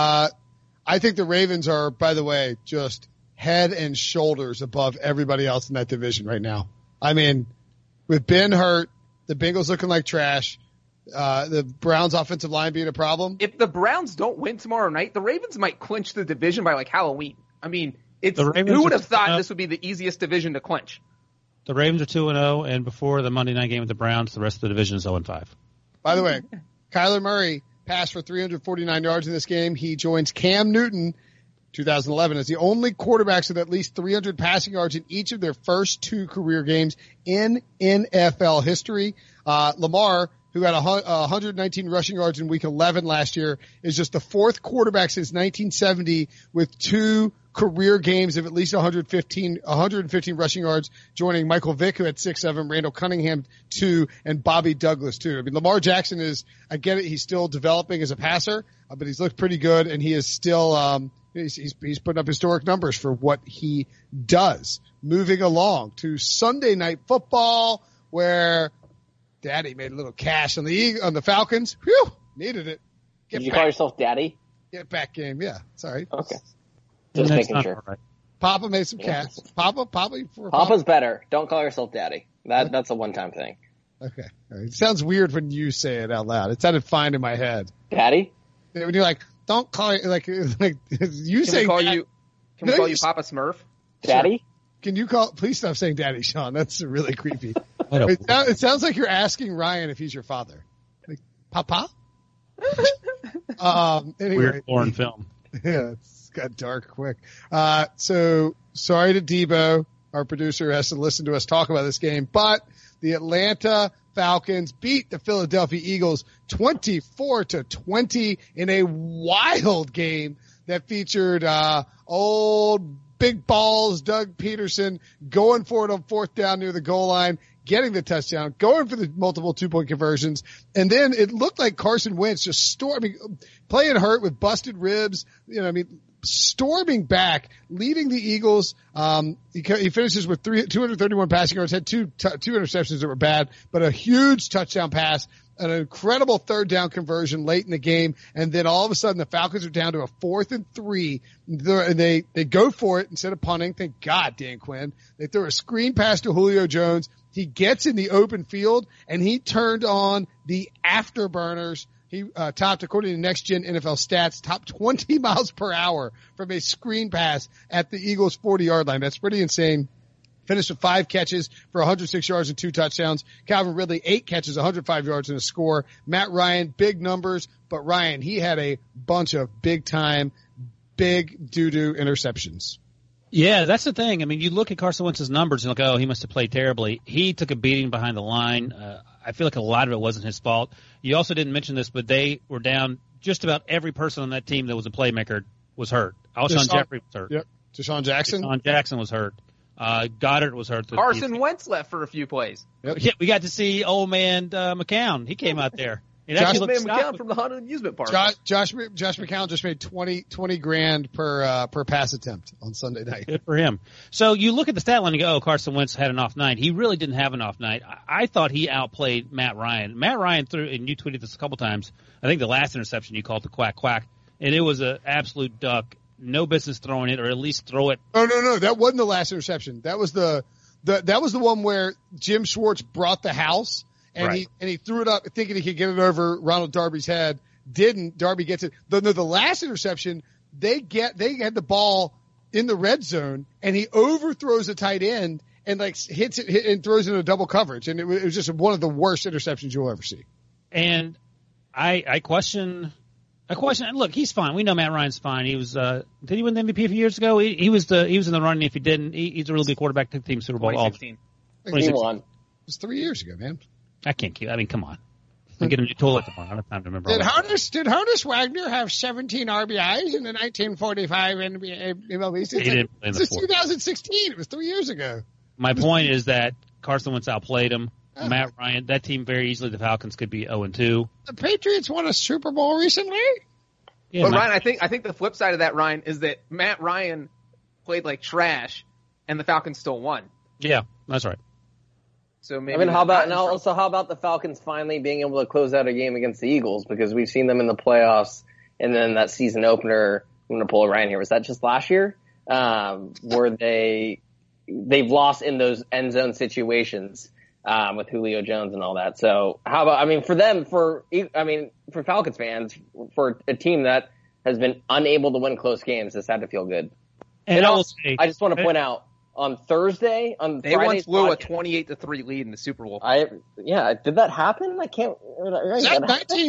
I think the Ravens are, by the way, just head and shoulders above everybody else in that division right now. I mean, with Ben hurt, the Bengals looking like trash, the Browns' offensive line being a problem. If the Browns don't win tomorrow night, the Ravens might clinch the division by like Halloween. I mean, who would have thought this would be the easiest division to clinch? The Ravens are 2-0, and before the Monday night game with the Browns, the rest of the division is 0-5. By the way, Kyler Murray passed for 349 yards in this game. He joins Cam Newton, 2011, as the only quarterbacks with at least 300 passing yards in each of their first 2 career games in NFL history. Lamar, who had 119 rushing yards in week 11 last year, is just the 4th quarterback since 1970 with 2 career games of at least 115 rushing yards, joining Michael Vick, who had 6 of them, Randall Cunningham 2, and Bobby Douglas 2. I mean, Lamar Jackson is, I get it, he's still developing as a passer, but he's looked pretty good, and he is still, he's putting up historic numbers for what he does. Moving along to Sunday Night Football, where Daddy made a little cash on the Falcons. Whew, needed it. Did you call yourself Daddy? Get back game, yeah. Sorry. Okay. Just making sure. Right. Papa made some cash. Papa's better. Don't call yourself Daddy. That's a one-time thing. Okay. All right. It sounds weird when you say it out loud. It sounded fine in my head. Daddy? When you're like, don't call it like you say. Can we call you Papa Smurf? Daddy? Sure. Can you please stop saying Daddy, Sean. That's really creepy. It sounds like you're asking Ryan if he's your father. Like, Papa? Anyway. Weird foreign film. Yeah, it's got dark quick. So sorry to Debo, our producer, who has to listen to us talk about this game, but the Atlanta Falcons beat the Philadelphia Eagles 24-20 in a wild game that featured old big balls Doug Peterson going for it on 4th down near the goal line, getting the touchdown, going for the multiple 2-point conversions. And then it looked like Carson Wentz just playing hurt with busted ribs, storming back, leading the Eagles. He finishes with 231 passing yards, had two interceptions that were bad, but a huge touchdown pass, an incredible 3rd down conversion late in the game. And then all of a sudden the Falcons are down to a 4th and 3. And they go for it instead of punting. Thank God, Dan Quinn. They throw a screen pass to Julio Jones. He gets in the open field and he turned on the afterburners. He topped, according to Next Gen NFL Stats, top 20 miles per hour from a screen pass at the Eagles 40-yard line. That's pretty insane. Finished with 5 catches for 106 yards and 2 touchdowns. Calvin Ridley, 8 catches, 105 yards and a score. Matt Ryan, big numbers, but Ryan, he had a bunch of big-time, big doo-doo interceptions. Yeah, that's the thing. I mean, you look at Carson Wentz's numbers and look, oh, he must have played terribly. He took a beating behind the line. I feel like a lot of it wasn't his fault. You also didn't mention this, but they were down. Just about every person on that team that was a playmaker was hurt. Alshon Jeffrey was hurt. Yep. Deshaun Jackson. Deshaun Jackson was hurt. Goddard was hurt. Carson Wentz left for a few plays. Yep. Yeah, we got to see old man McCown. He came out there. Josh McCown from the Haunted Amusement Park. Josh McCown just made $20,000 per pass attempt on Sunday night. Good for him. So you look at the stat line and go, oh, Carson Wentz had an off night. He really didn't have an off night. I thought he outplayed Matt Ryan. Matt Ryan threw, and you tweeted this a couple times, I think the last interception you called the quack quack, and it was an absolute duck. No business throwing it, or at least throw it. No. That wasn't the last interception. That was the one where Jim Schwartz brought the house. And right. he threw it up thinking he could get it over Ronald Darby's head. Didn't. Darby gets it. The last interception, they had the ball in the red zone and he overthrows a tight end and hits it and throws it into double coverage. And it was just one of the worst interceptions you'll ever see. And I question A question. Look, he's fine. We know Matt Ryan's fine. He was. Did he win the MVP a few years ago? He was in the running. If he didn't, he's a really good quarterback to the team Super Bowl. 2016. 2016. It was 3 years ago, man. I can't keep. I mean, come on. I get a new toilet tomorrow. I don't have time to remember. Did Honus Wagner have 17 RBIs in the 1945 NBA MLB season? He didn't play in the This is fourth. 2016. It was 3 years ago. My point is that Carson Wentz outplayed him. Oh. Matt Ryan, that team very easily, the Falcons could be 0-2. The Patriots won a Super Bowl recently. Yeah, But Ryan, I think the flip side of that, Ryan, is that Matt Ryan played like trash, and the Falcons still won. yeah, that's right. So maybe. I mean, how about the Falcons finally being able to close out a game against the Eagles, because we've seen them in the playoffs, and then that season opener. I'm going to pull a Ryan here. Was that just last year? Where they've lost in those end zone situations with Julio Jones and all that. So how about? I mean, for Falcons fans, for a team that has been unable to win close games, this had to feel good. And also, I just want to point out. On Thursday, they once blew a 28-3 lead in the Super Bowl. Did that happen? I can't. Was that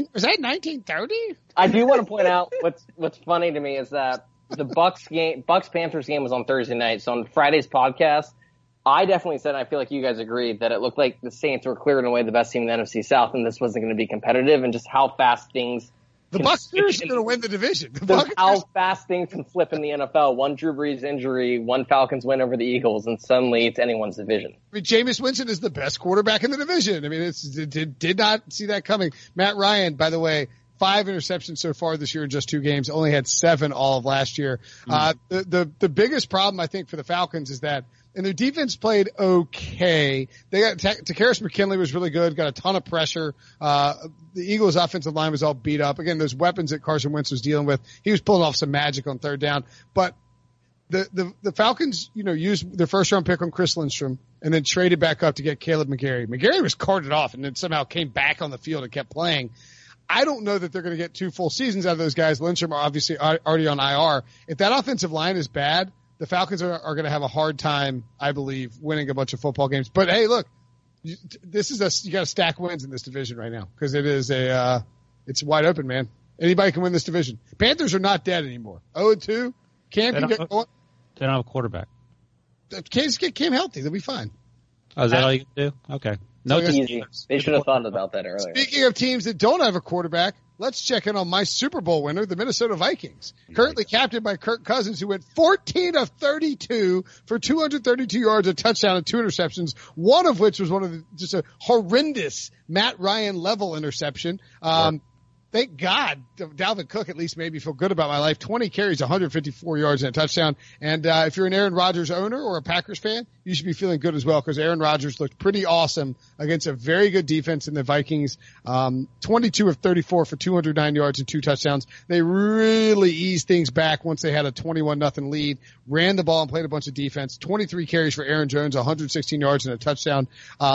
1930? I do want to point out what's funny to me is that the Bucks Panthers game was on Thursday night. So on Friday's podcast, I definitely said, and I feel like you guys agreed, that it looked like the Saints were clearing away the best team in the NFC South, and this wasn't going to be competitive, and just how fast things. The Buccaneers are going to win the division. How fast things can flip in the NFL. One Drew Brees injury, one Falcons win over the Eagles, and suddenly it's anyone's division. I mean, Jameis Winston is the best quarterback in the division. I mean, did not see that coming. Matt Ryan, by the way, 5 interceptions so far this year in just 2 games. Only had 7 all of last year. The biggest problem I think for the Falcons is that, and their defense played okay. They got Takkarist McKinley was really good, got a ton of pressure. The Eagles' offensive line was all beat up. Again, those weapons that Carson Wentz was dealing with, he was pulling off some magic on third down. But the Falcons, used their first round pick on Chris Lindstrom and then traded back up to get Caleb McGarry. McGarry was carted off and then somehow came back on the field and kept playing. I don't know that they're going to get 2 full seasons out of those guys. Lindstrom are obviously already on IR. If that offensive line is bad, the Falcons are going to have a hard time, I believe, winning a bunch of football games. But hey, look, you got to stack wins in this division right now because it is it's wide open, man. Anybody can win this division. Panthers are not dead anymore. 0-2. Cam can get going. They don't have a quarterback. Just get Cam healthy. They'll be fine. Oh, is that all you can do? Okay. No, easy. They should have thought about that earlier. Speaking of teams that don't have a quarterback, let's check in on my Super Bowl winner, the Minnesota Vikings. Currently captained by Kirk Cousins, who went 14 of 32 for 232 yards, a touchdown, and 2 interceptions, one of which was just a horrendous Matt Ryan level interception. Thank God Dalvin Cook at least made me feel good about my life. 20 carries, 154 yards, and a touchdown. And if you're an Aaron Rodgers owner or a Packers fan, you should be feeling good as well because Aaron Rodgers looked pretty awesome against a very good defense in the Vikings. 22 of 34 for 209 yards and 2 touchdowns. They really eased things back once they had a 21-0 lead, ran the ball and played a bunch of defense. 23 carries for Aaron Jones, 116 yards and a touchdown.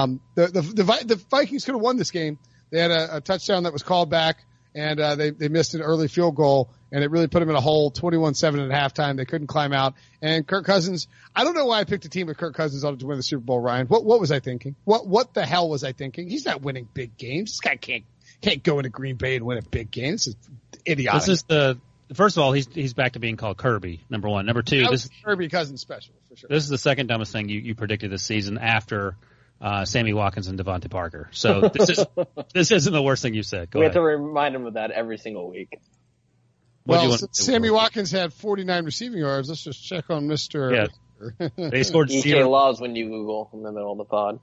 The Vikings could have won this game. They had a touchdown that was called back. And they missed an early field goal, and it really put them in a hole, 21-7 at halftime. They couldn't climb out. And Kirk Cousins, I don't know why I picked a team with Kirk Cousins on it to win the Super Bowl, Ryan. What was I thinking? What the hell was I thinking? He's not winning big games. This guy can't go into Green Bay and win a big game. This is idiotic. This is first of all, he's back to being called Kirby, number 1. Number 2, this is Kirby Cousins special, for sure. This is the second dumbest thing you predicted this season after Sammy Watkins and Devontae Parker. So this isn't the worst thing you said. We have to remind him of that every single week. Sammy Watkins had 49 receiving yards. Let's just check on Mr. Yeah. They scored EK 0. loves when you Google in the middle of the pod.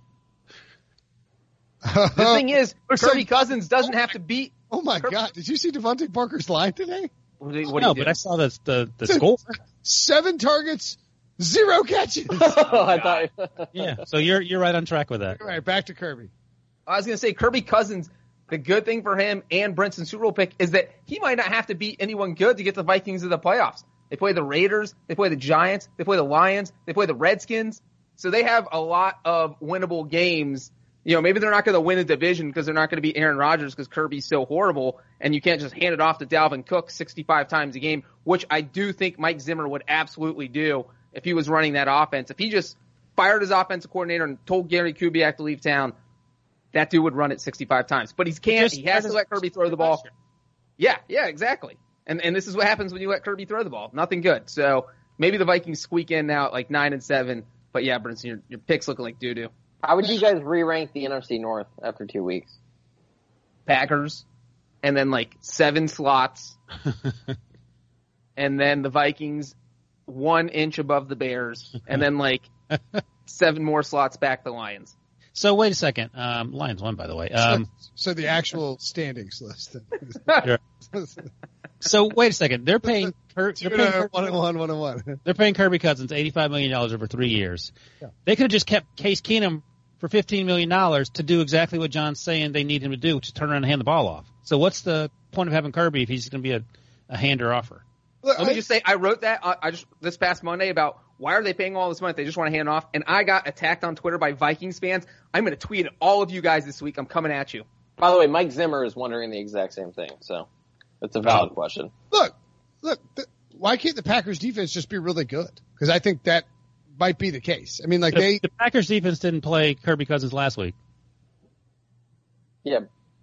The thing is, Kirby Cousins doesn't have to beat. Oh my God! Did you see Devontae Parker's line today? But I saw the score. 7 targets. 0 catches. I thought. Yeah, so you're right on track with that. All right, back to Kirby. I was going to say Kirby Cousins. The good thing for him and Brinson's Super Bowl pick is that he might not have to beat anyone good to get the Vikings to the playoffs. They play the Raiders, they play the Giants, they play the Lions, they play the Redskins. So they have a lot of winnable games. Maybe they're not going to win a division because they're not going to beat Aaron Rodgers because Kirby's so horrible, and you can't just hand it off to Dalvin Cook 65 times a game, which I do think Mike Zimmer would absolutely do if he was running that offense. If he just fired his offensive coordinator and told Gary Kubiak to leave town, that dude would run it 65 times. But he can't. He has to let Kirby throw the ball. Yeah, exactly. And this is what happens when you let Kirby throw the ball. Nothing good. So maybe the Vikings squeak in now at like 9-7. But yeah, Brinson, your picks looking like doo-doo. How would you guys re-rank the NFC North after 2 weeks? Packers, and then like 7 slots, and then the Vikings 1 inch above the Bears, and then like 7 more slots back the Lions. So wait a second. Lions won, by the way. So the actual standings list. So wait a second. They're paying. They're paying 1-1. They're paying Kirby Cousins $85 million over 3 years. Yeah. They could have just kept Case Keenum for $15 million to do exactly what John's saying they need him to do, which is turn around and hand the ball off. So what's the point of having Kirby if he's going to be a hander offer? Let me just say, I wrote that this past Monday about why are they paying all this money if they just want to hand off, and I got attacked on Twitter by Vikings fans. I'm going to tweet at all of you guys this week. I'm coming at you. By the way, Mike Zimmer is wondering the exact same thing, so it's a valid question. Look, why can't the Packers defense just be really good? Because I think that might be the case. I mean, like the Packers defense didn't play Kirby Cousins last week. Yeah.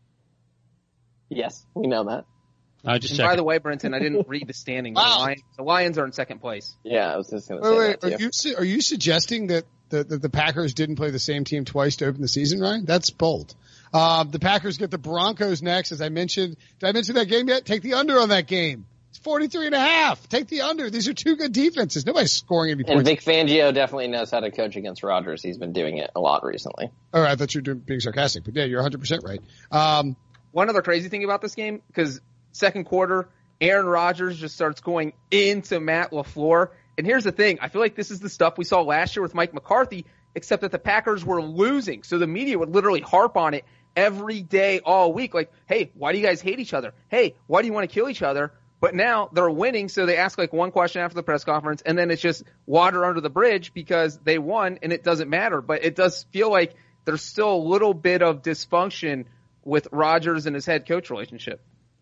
Yes, we know that. By the way, Brenton, I didn't read the standings. Wow. The Lions are in second place. Yeah, I was just going to say that too. Are you suggesting that the Packers didn't play the same team twice to open the season, Ryan? That's bold. The Packers get the Broncos next, as I mentioned. Did I mention that game yet? Take the under on that game. It's 43.5. Take the under. These are 2 good defenses. Nobody's scoring any points. And Vic Fangio definitely knows how to coach against Rodgers. He's been doing it a lot recently. All right, I thought you were being sarcastic, but yeah, you're 100% right. One other crazy thing about this game, because second quarter, Aaron Rodgers just starts going into Matt LaFleur. And here's the thing. I feel like this is the stuff we saw last year with Mike McCarthy, except that the Packers were losing. So the media would literally harp on it every day, all week. Like, hey, why do you guys hate each other? Hey, why do you want to kill each other? But now they're winning, so they ask like one question after the press conference, and then it's just water under the bridge because they won, and it doesn't matter. But it does feel like there's still a little bit of dysfunction with Rodgers and his head coach relationship.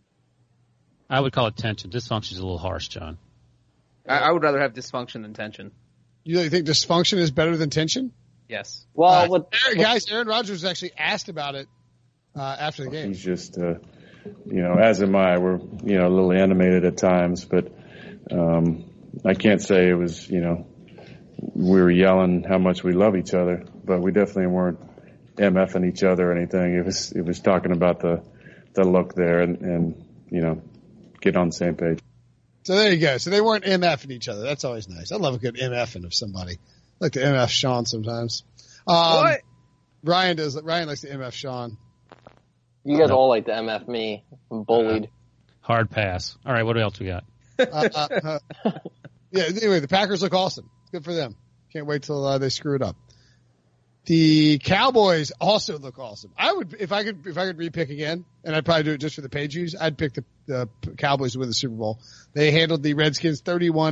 I would call it tension. Dysfunction is a little harsh, John. I would rather have dysfunction than tension. You think dysfunction is better than tension? Yes. Well, Aaron Rodgers was actually asked about it after the game. He's just, as am I. We're, a little animated at times, but I can't say it was, we were yelling how much we love each other, but we definitely weren't MFing each other or anything. It was talking about the look there and get on the same page. So there you go. So they weren't MFing each other. That's always nice. I love a good MFing of somebody. I like to MF Sean sometimes. What? Ryan likes to MF Sean. You guys all like to MF me. I'm bullied. Hard pass. All right, what else we got? Yeah, anyway, the Packers look awesome. Good for them. Can't wait till they screw it up. The Cowboys also look awesome. I would, if I could repick again, and I'd probably do it just for the page views, I'd pick the Cowboys to win the Super Bowl. They handled the Redskins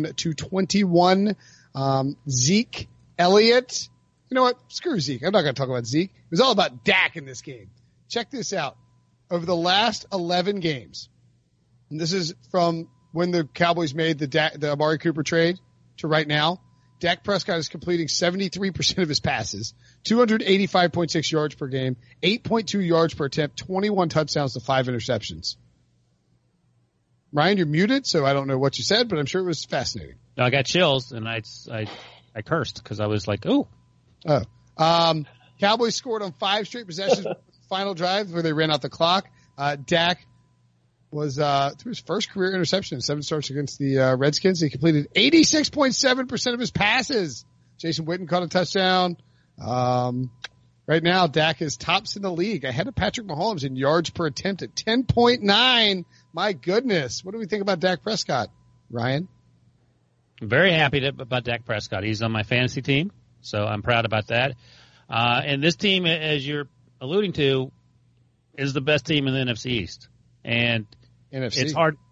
31-21. Zeke Elliott. You know what? Screw Zeke. I'm not going to talk about Zeke. It was all about Dak in this game. Check this out. Over the last 11 games, and this is from when the Cowboys made the Amari Cooper trade to right now, Dak Prescott is completing 73% of his passes, 285.6 yards per game, 8.2 yards per attempt, 21 touchdowns to 5 interceptions. Ryan, you're muted, so I don't know what you said, but I'm sure it was fascinating. No, I got chills, and I cursed because I was like, ooh. Oh. Cowboys scored on 5 straight possessions final drive where they ran out the clock. Dak was through his first career interception in 7 starts against the Redskins. He completed 86.7% of his passes. Jason Witten caught a touchdown. Right now, Dak is tops in the league, ahead of Patrick Mahomes in yards per attempt at 10.9. My goodness. What do we think about Dak Prescott, Ryan? I'm very happy about Dak Prescott. He's on my fantasy team, so I'm proud about that. And this team, as you're alluding to, is the best team in the NFC East. And NFC.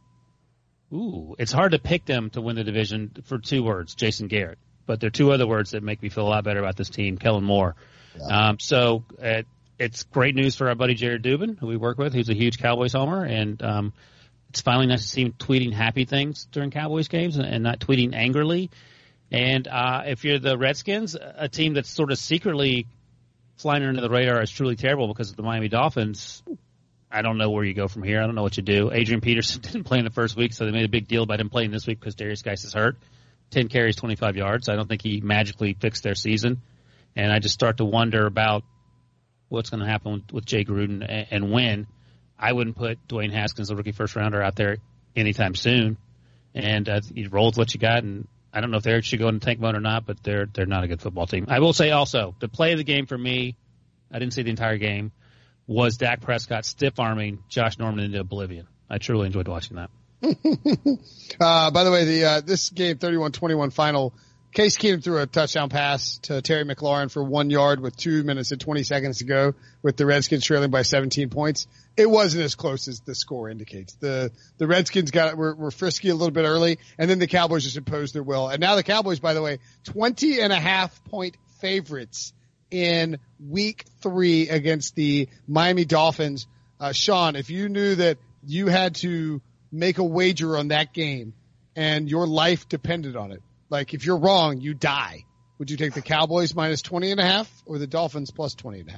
It's hard to pick them to win the division for 2 words, Jason Garrett. But there are 2 other words that make me feel a lot better about this team, Kellen Moore. Yeah. So it's great news for our buddy Jared Dubin, who we work with, who's a huge Cowboys homer. And it's finally nice to see him tweeting happy things during Cowboys games and not tweeting angrily. And if you're the Redskins, a team that's sort of secretly flying under the radar is truly terrible because of the Miami Dolphins. I don't know where you go from here. I don't know what you do. Adrian Peterson didn't play in the first week, so they made a big deal about him playing this week because Darius Geis is hurt. 10 carries, 25 yards. I don't think he magically fixed their season. And I just start to wonder about what's going to happen with Jay Gruden and when. I wouldn't put Dwayne Haskins, the rookie first-rounder, out there anytime soon. And you roll with what you got, and I don't know if they should go into tank mode or not, but they're not a good football team. I will say also, the play of the game for me, I didn't see the entire game, was Dak Prescott stiff-arming Josh Norman into oblivion. I truly enjoyed watching that. By the way, this game, 31-21 final, Case Keenum threw a touchdown pass to Terry McLaurin for 1 yard with 2 minutes and 20 seconds to go with the Redskins trailing by 17 points. It wasn't as close as the score indicates. The Redskins were frisky a little bit early, and then the Cowboys just imposed their will. And now the Cowboys, by the way, 20.5-point favorites in week 3 against the Miami Dolphins. Sean, if you knew that you had to make a wager on that game and your life depended on it, like if you're wrong, you die, would you take the Cowboys minus 20.5 or the Dolphins plus 20.5?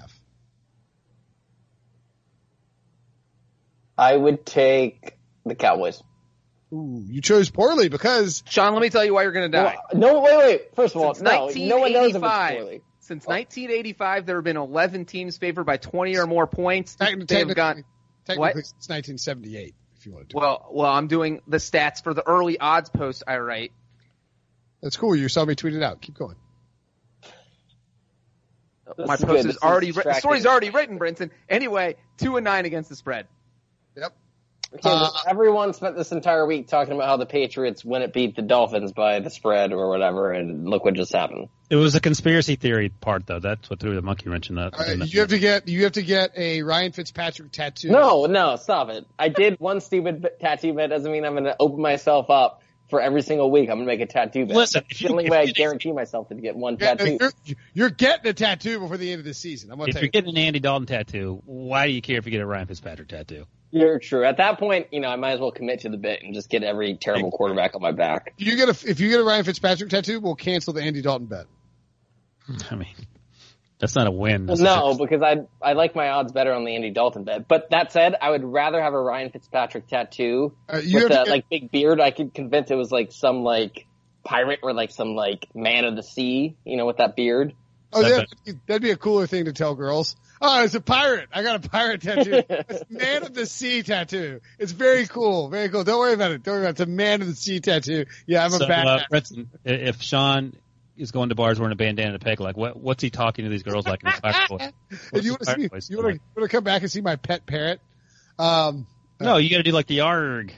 I would take the Cowboys. Ooh, you chose poorly because Sean, let me tell you why you're going to die. No, wait. First of all, Since no one knows if it's 1985, poorly. Since 1985, there have been 11 teams favored by 20 or more points. technically what? it's 1978 if you want to do Well, I'm doing the stats for the early odds post I write. That's cool. You saw me tweet it out. Keep going. My post is already written. The story's already written, Brinson. Anyway, 2-9 against the spread. Yep. Okay, everyone spent this entire week talking about how the Patriots wouldn't beat the Dolphins by the spread or whatever, and look what just happened. It was a conspiracy theory part, though. That's what threw the monkey wrench in that. You have to get a Ryan Fitzpatrick tattoo. No, stop it. I did one stupid tattoo, but it doesn't mean I'm going to open myself up for every single week. I'm going to make a tattoo bet. Listen, That's the only way I guarantee myself to get one tattoo. You're getting a tattoo before the end of the season. If you're getting an Andy Dalton tattoo, why do you care if you get a Ryan Fitzpatrick tattoo? You're true. At that point, I might as well commit to the bit and just get every terrible quarterback on my back. If you get a Ryan Fitzpatrick tattoo, we'll cancel the Andy Dalton bet. I mean, that's not a win. No, because I like my odds better on the Andy Dalton bet. But that said, I would rather have a Ryan Fitzpatrick tattoo with a big beard. I could convince it was like some like pirate or like some like man of the sea, with that beard. Oh, that'd be a cooler thing to tell girls. Oh, it's a pirate. I got a pirate tattoo. It's Man of the Sea tattoo. It's very cool. Very cool. Don't worry about it. It's a Man of the Sea tattoo. Yeah, I'm a bad Brinson, if Sean is going to bars wearing a bandana and a peg, like what's he talking to these girls like in his fireplace? You want to come back and see my pet parrot? No, you got to do like the arg.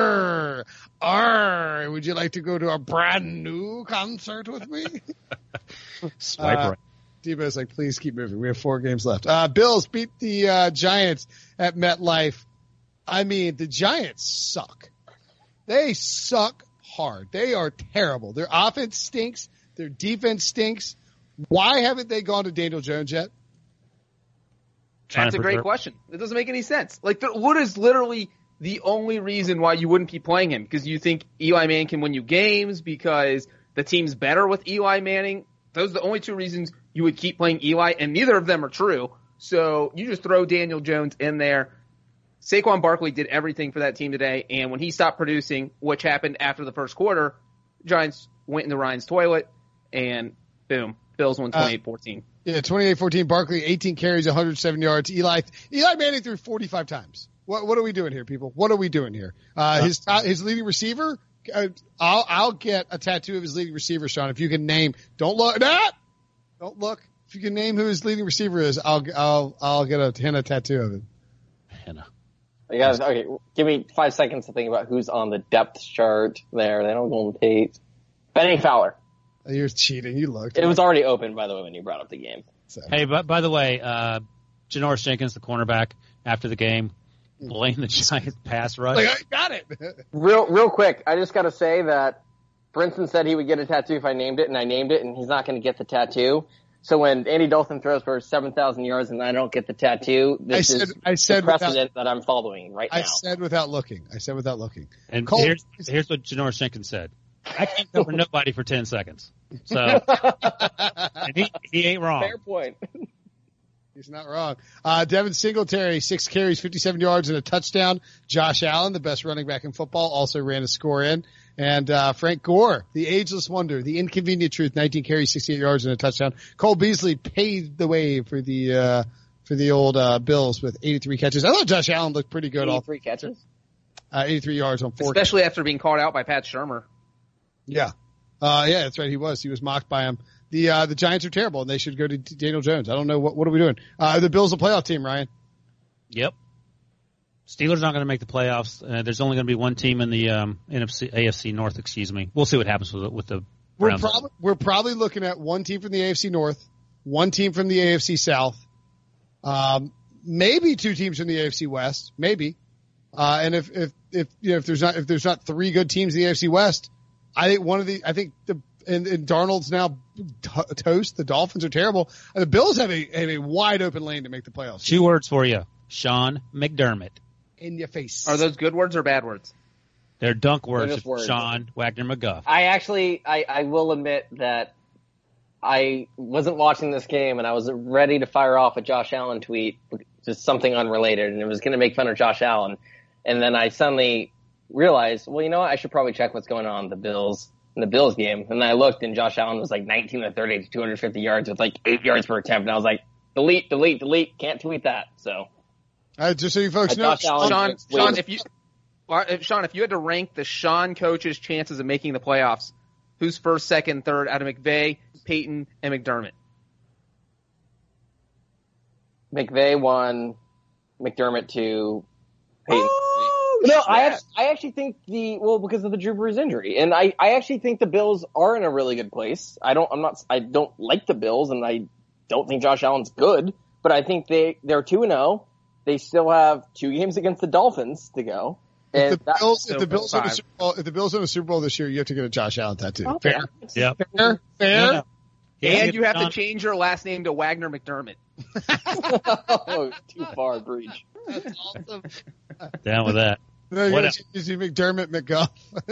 Arr, would you like to go to a brand new concert with me? Swipe right. Debo's like, please keep moving. We have 4 games left. Bills beat the Giants at MetLife. I mean, the Giants suck. They suck hard. They are terrible. Their offense stinks. Their defense stinks. Why haven't they gone to Daniel Jones yet? That's a great question. It doesn't make any sense. Like, what is literally the only reason why you wouldn't keep playing him? Because you think Eli Manning can win you games, because the team's better with Eli Manning. Those are the only 2 reasons you would keep playing Eli, and neither of them are true. So you just throw Daniel Jones in there. Saquon Barkley did everything for that team today, and when he stopped producing, which happened after the first quarter, Giants went into Ryan's toilet, and boom, Bills won 28-14. Yeah, 28-14. Barkley, 18 carries, 107 yards. Eli Manning threw 45 times. What are we doing here, people? What are we doing here? His leading receiver. I'll get a tattoo of his leading receiver, Sean. If you can name, don't look. If you can name who his leading receiver is, I'll get a henna tattoo of it. Henna. You guys, okay, give me 5 seconds to think about who's on the depth chart there. They don't go on the page. Benny Fowler. You're cheating. You looked. It was already open, by the way, when you brought up the game. So. Hey, by the way, Janoris Jenkins, the cornerback, after the game, blamed the Giants pass rush. Like, I got it. Real quick, I just got to say that Brinson said he would get a tattoo if I named it, and I named it, and he's not going to get the tattoo. So when Andy Dalton throws for 7,000 yards and I don't get the tattoo, this is the precedent that I'm following right now. I said without looking. And Cole, here's what Janoris Jenkins said. I can't cover nobody for 10 seconds. So and he ain't wrong. Fair point. He's not wrong. Devin Singletary, 6 carries, 57 yards, and a touchdown. Josh Allen, the best running back in football, also ran a score in. And Frank Gore, the ageless wonder, the inconvenient truth, 19 carries, 68 yards, and a touchdown. Cole Beasley paved the way for the old Bills with 83 catches. I thought Josh Allen looked pretty good. 83 catches? 83 yards on 4 Especially after being called out by Pat Shurmur. Yeah. Yeah, that's right. He was mocked by him. The Giants are terrible and they should go to Daniel Jones. I don't know. What are we doing? The Bills a playoff team, Ryan. Yep. Steelers not going to make the playoffs. There's only going to be one team in the AFC North. Excuse me. We'll see what happens with the Browns. We're probably looking at one team from the AFC North, one team from the AFC South, maybe 2 teams from the AFC West, maybe. And if there's not 3 good teams in the AFC West, I think Darnold's now toast. The Dolphins are terrible. And the Bills have a wide open lane to make the playoffs. 2 words for you: Sean McDermott. In your face. Are those good words or bad words? They're dunk words. They're just words. Sean Wagner McGuff. I will admit that I wasn't watching this game and I was ready to fire off a Josh Allen tweet, just something unrelated, and it was going to make fun of Josh Allen. And then I suddenly realized, well, you know what? I should probably check what's going on in the Bills game. And then I looked and Josh Allen was like 19 of 30 to 250 yards with like 8 yards per attempt. And I was like, delete. Can't tweet that. So. Just so you folks know, Sean, if you had to rank the Sean coach's chances of making the playoffs, who's first, second, third out of McVay, Peyton, and McDermott? McVay 1, McDermott 2, Peyton 3. No, I actually think because of the Drew Brees injury, and I actually think the Bills are in a really good place. I don't like the Bills, and I don't think Josh Allen's good, but I think they're 2-0. They still have 2 games against the Dolphins to go. If the Bills win a Super Bowl this year, you have to get a Josh Allen tattoo. Oh, Fair? Yeah. Fair? No. And you have to change your last name to Wagner McDermott. Oh, too far, Breach. That's awesome. Down with that. No, you got to use McDermott McGuff.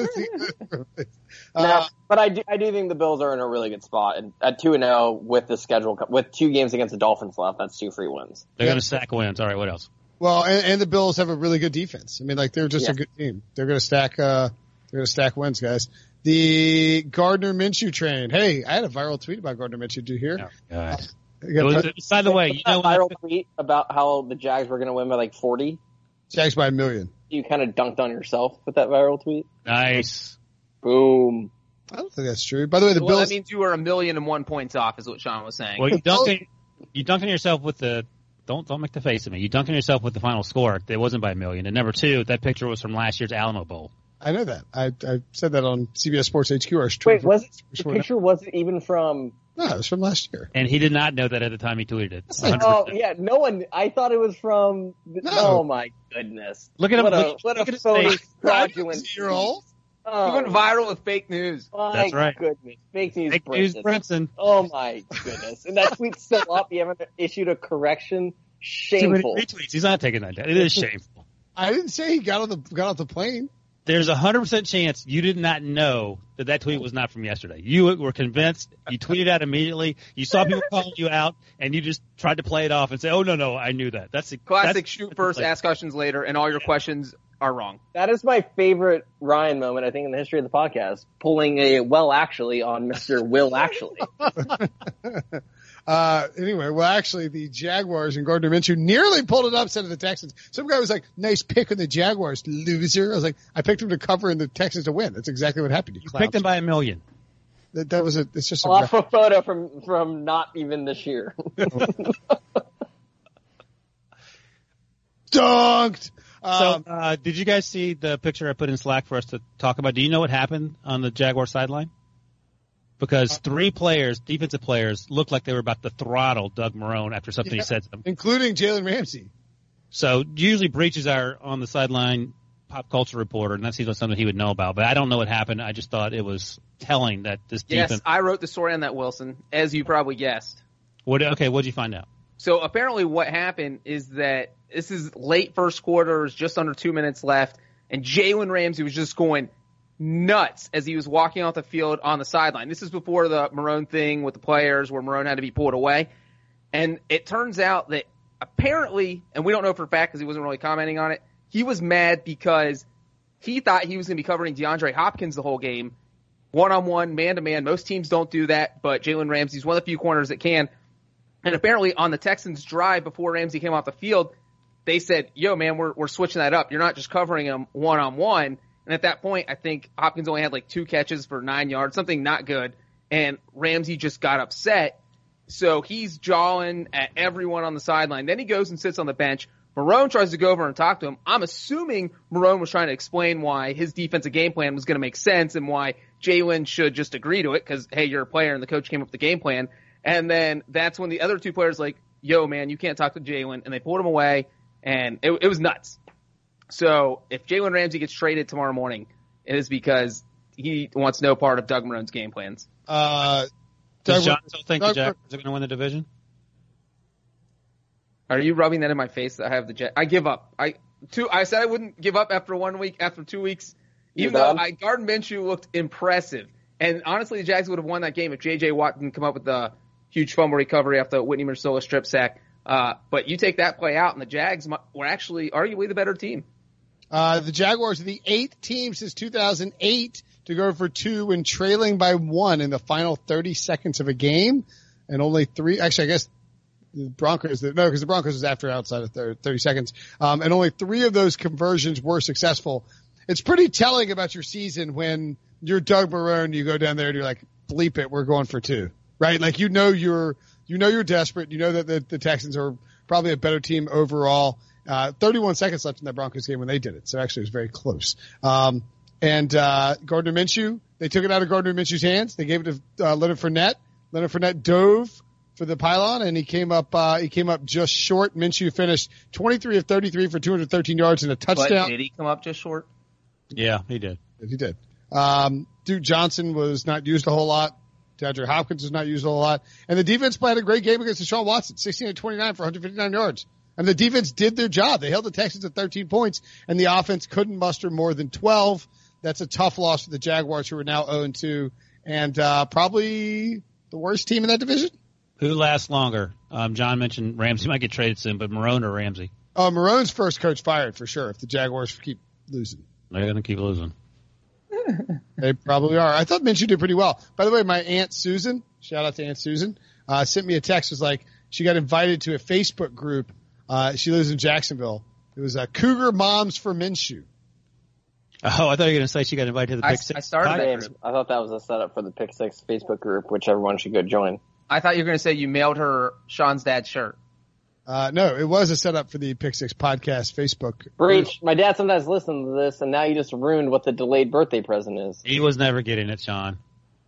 But I do think the Bills are in a really good spot, and at 2-0 with the schedule, with 2 games against the Dolphins left, that's 2 free wins. They're going to stack wins. All right, what else? Well, and the Bills have a really good defense. I mean, like they're just a good team. They're going to stack wins, guys. The Gardner Minshew train. Hey, I had a viral tweet about Gardner Minshew. Did you hear? Oh, God. By the way, you know viral tweet about how the Jags were going to win by like 40. Jags by 1 million. You kind of dunked on yourself with that viral tweet. Nice. Boom. I don't think that's true. By the way, the Bills. That means you were 1,000,001 points off, is what Sean was saying. Well, you dunked on yourself with the. Don't make the face at me. You dunked on yourself with the final score. It wasn't by 1 million. And number 2, that picture was from last year's Alamo Bowl. I know that. I said that on CBS Sports HQ. Wait, the picture wasn't even from? No, it was from last year. And he did not know that at the time he tweeted it. 100%. Oh yeah, no one. I thought it was from. No. Oh my goodness! Look at him. What look a at phony, his face. fraudulent. Year-old. Oh, You went viral with fake news. That's right. Goodness, fake news, Fake news, Brinson. Brinson. Oh my goodness! And that tweet's still up. You haven't issued a correction. Too many Shameful. retweets. He's not taking that down. It is shameful. I didn't say he got off the plane. There's 100% chance you did not know that tweet was not from yesterday. You were convinced. You tweeted out immediately. You saw people calling you out, and you just tried to play it off and say, "Oh no, I knew that." That's Classic shoot first, ask questions later, and all your questions are wrong. That is my favorite Ryan moment, I think, in the history of the podcast. Pulling a well actually on Mr. Will Actually. Anyway, well, actually, the Jaguars and Gardner Minshew nearly pulled an upset of the Texans. Some guy was like, "Nice pick on the Jaguars, loser." I was like, "I picked him to cover and the Texans to win." That's exactly what happened. You picked him by 1 million. That was it's just off a photo from not even this year. Dunked. So, did you guys see the picture I put in Slack for us to talk about? Do you know what happened on the Jaguar sideline? Because 3 players, defensive players, looked like they were about to throttle Doug Marrone after something he said to them. Including Jalen Ramsey. So usually Breaches are on the sideline pop culture reporter, and that seems like something he would know about. But I don't know what happened. I just thought it was telling that this defense. Yes, I wrote the story on that, Wilson, as you probably guessed. What'd you find out? So apparently what happened is that this is late first quarter, just under 2 minutes left, and Jalen Ramsey was just going nuts as he was walking off the field on the sideline. This is before the Marrone thing with the players where Marrone had to be pulled away. And it turns out that apparently, and we don't know for a fact because he wasn't really commenting on it, he was mad because he thought he was going to be covering DeAndre Hopkins the whole game, one-on-one, man-to-man. Most teams don't do that, but Jalen Ramsey's one of the few corners that can. And apparently on the Texans' drive before Ramsey came off the field, they said, yo, man, we're switching that up. You're not just covering him one-on-one. And at that point, I think Hopkins only had like 2 catches for 9 yards, something not good. And Ramsey just got upset. So he's jawing at everyone on the sideline. Then he goes and sits on the bench. Marrone tries to go over and talk to him. I'm assuming Marrone was trying to explain why his defensive game plan was going to make sense and why Jalen should just agree to it because, hey, you're a player and the coach came up with the game plan. And then that's when the other 2 players like, yo, man, you can't talk to Jalen. And they pulled him away, and it was nuts. So if Jalen Ramsey gets traded tomorrow morning, it is because he wants no part of Doug Marrone's game plans. Does John still think the Jaguars are going to win the division? Are you rubbing that in my face that I have the Jags? I give up. I said I wouldn't give up after 1 week, after 2 weeks, even though Gardner Minshew looked impressive. And honestly, the Jags would have won that game if J.J. Watt didn't come up with the huge fumble recovery after Whitney Mercilus strip sack. But you take that play out, and the Jags were actually arguably the better team. The Jaguars are the 8th team since 2008 to go for 2 when trailing by 1 in the final 30 seconds of a game, and only 3. Actually, I guess the Broncos. Because the Broncos was after outside of 30 seconds, and only 3 of those conversions were successful. It's pretty telling about your season when you're Doug Marrone. You go down there and you're like, bleep it, we're going for 2, right? Like you're desperate. You know that the Texans are probably a better team overall. 31 seconds left in that Broncos game when they did it. So actually it was very close. And Gardner Minshew, they took it out of Gardner Minshew's hands. They gave it to Leonard Fournette. Leonard Fournette dove for the pylon, and he came up just short. Minshew finished 23 of 33 for 213 yards and a touchdown. But did he come up just short? Yeah, he did. He did. Duke Johnson was not used a whole lot. DeAndre Hopkins was not used a whole lot. And the defense played a great game against Deshaun Watson, 16 of 29 for 159 yards. And the defense did their job. They held the Texans at 13 points, and the offense couldn't muster more than 12. That's a tough loss for the Jaguars, who are now 0-2, and probably the worst team in that division. Who lasts longer? John mentioned Ramsey might get traded soon, but Marrone or Ramsey? Marrone's first coach fired for sure if the Jaguars keep losing. They're going to keep losing. They probably are. I thought Minshew did pretty well. By the way, my Aunt Susan, shout out to Aunt Susan, sent me a text. Was like, she got invited to a Facebook group. She lives in Jacksonville. It was Cougar Moms for Minshew. Oh, I thought you were going to say she got invited to the Pick Six. I started that group. I thought that was a setup for the Pick Six Facebook group, which everyone should go join. I thought you were going to say you mailed her Sean's dad's shirt. No, it was a setup for the Pick Six podcast Facebook. Breach. My dad sometimes listens to this, and now you just ruined what the delayed birthday present is. He was never getting it, Sean.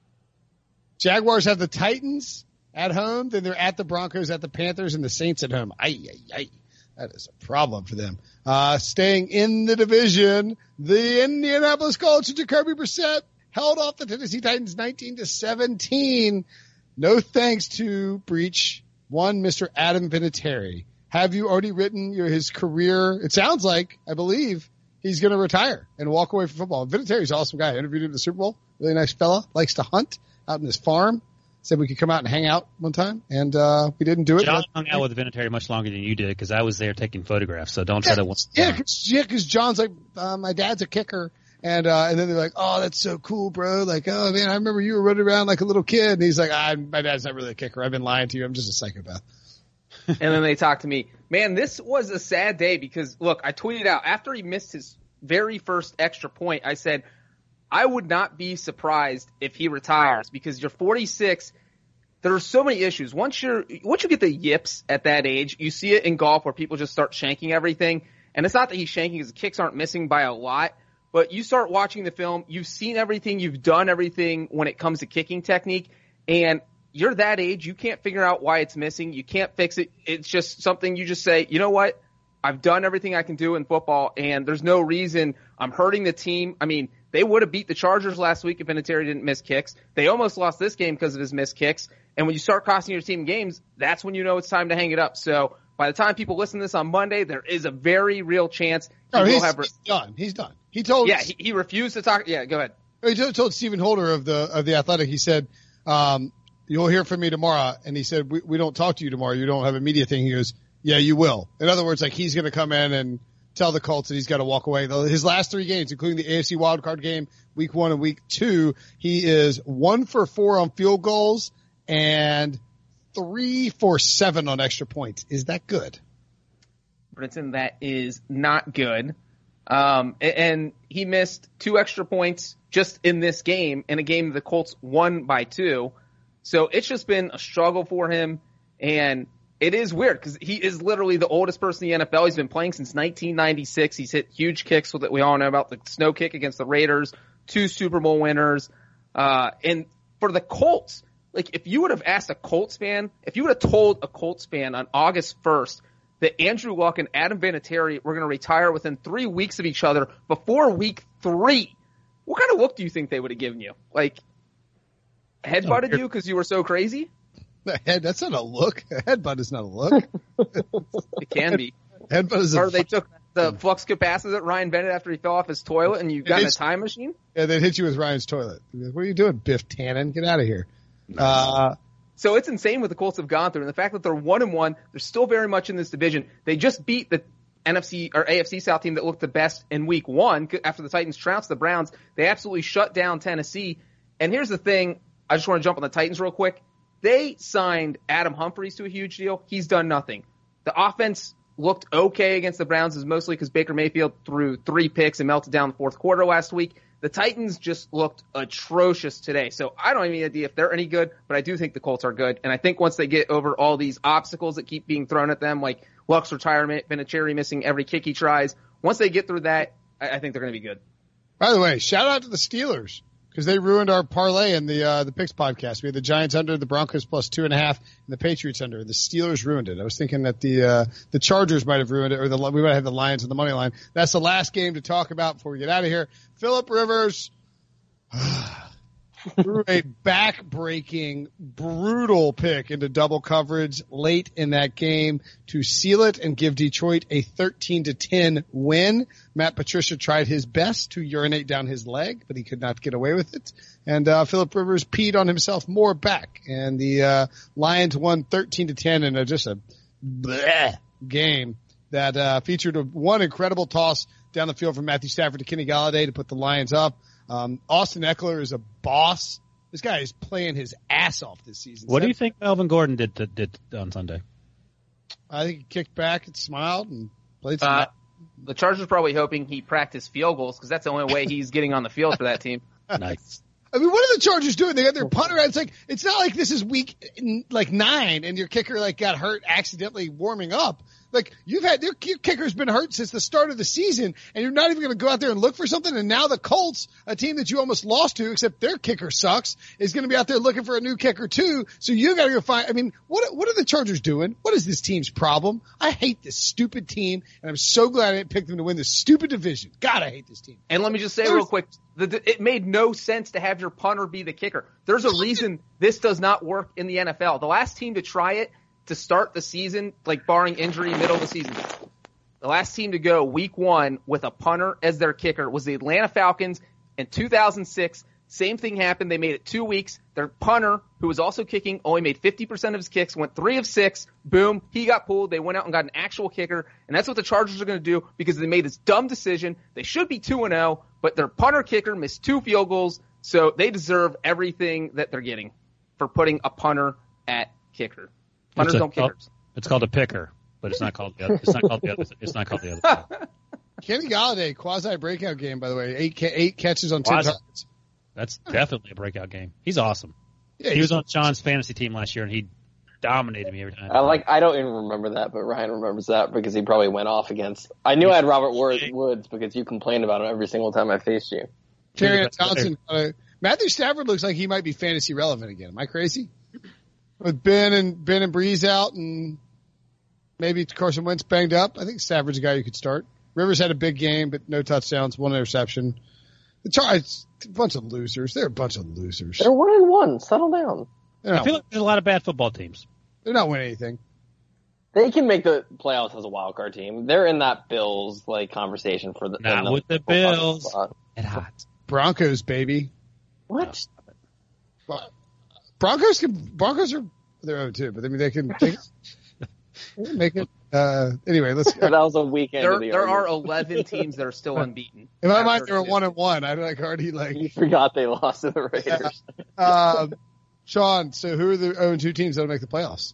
Jaguars have the Titans at home, then they're at the Broncos, at the Panthers, and the Saints at home. That is a problem for them. Staying in the division, the Indianapolis Colts and Jacoby Brissett held off the Tennessee Titans 19-17. No thanks to Breach. One, Mr. Adam Vinatieri. Have you already written his career? It sounds like, I believe, he's going to retire and walk away from football. Vinatieri's an awesome guy. I interviewed him at the Super Bowl. Really nice fella. Likes to hunt out in his farm. Said we could come out and hang out one time, and we didn't do it. John hung out with Vinatieri much longer than you did because I was there taking photographs, so don't try to... because John's like, my dad's a kicker. And then they're like, oh, that's so cool, bro. Like, oh, man, I remember you were running around like a little kid. And he's like, my dad's not really a kicker. I've been lying to you. I'm just a psychopath. And then they talked to me. Man, this was a sad day because, look, I tweeted out after he missed his very first extra point, I said, I would not be surprised if he retires because you're 46. There are so many issues. Once you get the yips at that age, you see it in golf where people just start shanking everything. And it's not that he's shanking because the kicks aren't missing by a lot. But you start watching the film, you've seen everything, you've done everything when it comes to kicking technique, and you're that age, you can't figure out why it's missing, you can't fix it. It's just something you just say, you know what, I've done everything I can do in football, and there's no reason I'm hurting the team. I mean, they would have beat the Chargers last week if Vinatieri didn't miss kicks. They almost lost this game because of his missed kicks. And when you start costing your team games, that's when you know it's time to hang it up. So by the time people listen to this on Monday, there is a very real chance he's done. He's done. He told he refused to talk. Yeah, go ahead. He told Stephen Holder of the Athletic. He said you'll hear from me tomorrow. And he said, we don't talk to you tomorrow. You don't have a media thing. He goes, yeah, you will. In other words, like he's going to come in and tell the Colts that he's got to walk away. His last 3 games, including the AFC wildcard game, week 1 and week 2, he is 1 for 4 on field goals and 3 for 7 on extra points. Is that good? Brinson, that is not good. And he missed 2 extra points just in this game, in a game the Colts won by 2. So it's just been a struggle for him, and it is weird because he is literally the oldest person in the NFL. He's been playing since 1996. He's hit huge kicks that we all know about, the snow kick against the Raiders, 2 Super Bowl winners. And for the Colts, like if you would have asked a Colts fan, if you would have told a Colts fan on August 1st that Andrew Luck and Adam Vinatieri were going to retire within 3 weeks of each other before week 3, what kind of look do you think they would have given you? Like, headbutted you because you were so crazy? That's not a look. A headbutt is not a look. It can be. Headbutt is or they took the flux capacitor Ryan Bennett after he fell off his toilet and you got in a time machine? Yeah, they'd hit you with Ryan's toilet. What are you doing, Biff Tannen? Get out of here. So it's insane what the Colts have gone through. And the fact that they're 1-1, they're still very much in this division. They just beat the NFC or AFC South team that looked the best in week 1 after the Titans trounced the Browns. They absolutely shut down Tennessee. And here's the thing. I just want to jump on the Titans real quick. They signed Adam Humphries to a huge deal. He's done nothing. The offense looked okay against the Browns, is mostly because Baker Mayfield threw 3 picks and melted down the fourth quarter last week. The Titans just looked atrocious today. So I don't have any idea if they're any good, but I do think the Colts are good. And I think once they get over all these obstacles that keep being thrown at them, like Luck's retirement, Vinatieri missing every kick he tries, once they get through that, I think they're going to be good. By the way, shout out to the Steelers because they ruined our parlay in the Picks podcast. We had the Giants under, the Broncos plus 2.5, and the Patriots under. The Steelers ruined it. I was thinking that the Chargers might have ruined it, or we might have had the Lions on the money line. That's the last game to talk about before we get out of here. Phillip Rivers threw a back-breaking, brutal pick into double coverage late in that game to seal it and give Detroit a 13-10 win. Matt Patricia tried his best to urinate down his leg, but he could not get away with it. And Phillip Rivers peed on himself more back. And the Lions won 13-10 in just a bleh game that featured one incredible toss down the field from Matthew Stafford to Kenny Golladay to put the Lions up. Austin Eckler is a boss. This guy is playing his ass off this season. What do you think Melvin Gordon did on Sunday? I think he kicked back and smiled and played some. The Chargers are probably hoping he practiced field goals because that's the only way he's getting on the field for that team. Nice. I mean, what are the Chargers doing? They got their punter. It's not like this is week 9 and your kicker got hurt accidentally warming up. Like your kicker's been hurt since the start of the season, and you're not even going to go out there and look for something. And now the Colts, a team that you almost lost to, except their kicker sucks, is going to be out there looking for a new kicker too. So you got to go find. I mean, what are the Chargers doing? What is this team's problem? I hate this stupid team, and I'm so glad I didn't pick them to win this stupid division. God, I hate this team. And let me just say real quick, it made no sense to have your punter be the kicker. There's a reason this does not work in the NFL. The last team to try it to start the season, like barring injury, middle of the season, the last team to go week 1 with a punter as their kicker was the Atlanta Falcons in 2006. Same thing happened. They made it 2 weeks. Their punter, who was also kicking, only made 50% of his kicks, went 3 of 6. Boom. He got pulled. They went out and got an actual kicker. And that's what the Chargers are going to do because they made this dumb decision. They should be 2-0, but their punter kicker missed 2 field goals. So they deserve everything that they're getting for putting a punter at kicker. Punters don't kickers. It's called a picker, but it's not called the other. It's not called the other. It's not called the other. Kenny Golladay, quasi breakout game, by the way. 8 catches on 10 targets. That's definitely a breakout game. He's awesome. Yeah, he was on Sean's fantasy team last year, and he dominated me every time. I don't even remember that, but Ryan remembers that because he probably went off against. I knew I had Robert Woods because you complained about him every single time I faced you. Terry Townsend. Matthew Stafford looks like he might be fantasy relevant again. Am I crazy? With Ben and Breeze out and maybe Carson Wentz banged up, I think Stafford's a guy you could start. Rivers had a big game, but no touchdowns, 1 interception. The Chargers, a bunch of losers. They're a bunch of losers. They're 1-1. Settle down. I feel like there's a lot of bad football teams. They're not winning anything. They can make the playoffs as a wild card team. They're in that Bills conversation for the. Not with the Bills. It's hot. Broncos, baby. What? Broncos are they're 0-2, but I mean they can make it. Anyway, let's. That was a weekend. There are 11 teams that are still unbeaten. In my mind, they were 1-1. I already You forgot they lost to the Raiders. Sean, so who are the 0-2 teams that will make the playoffs?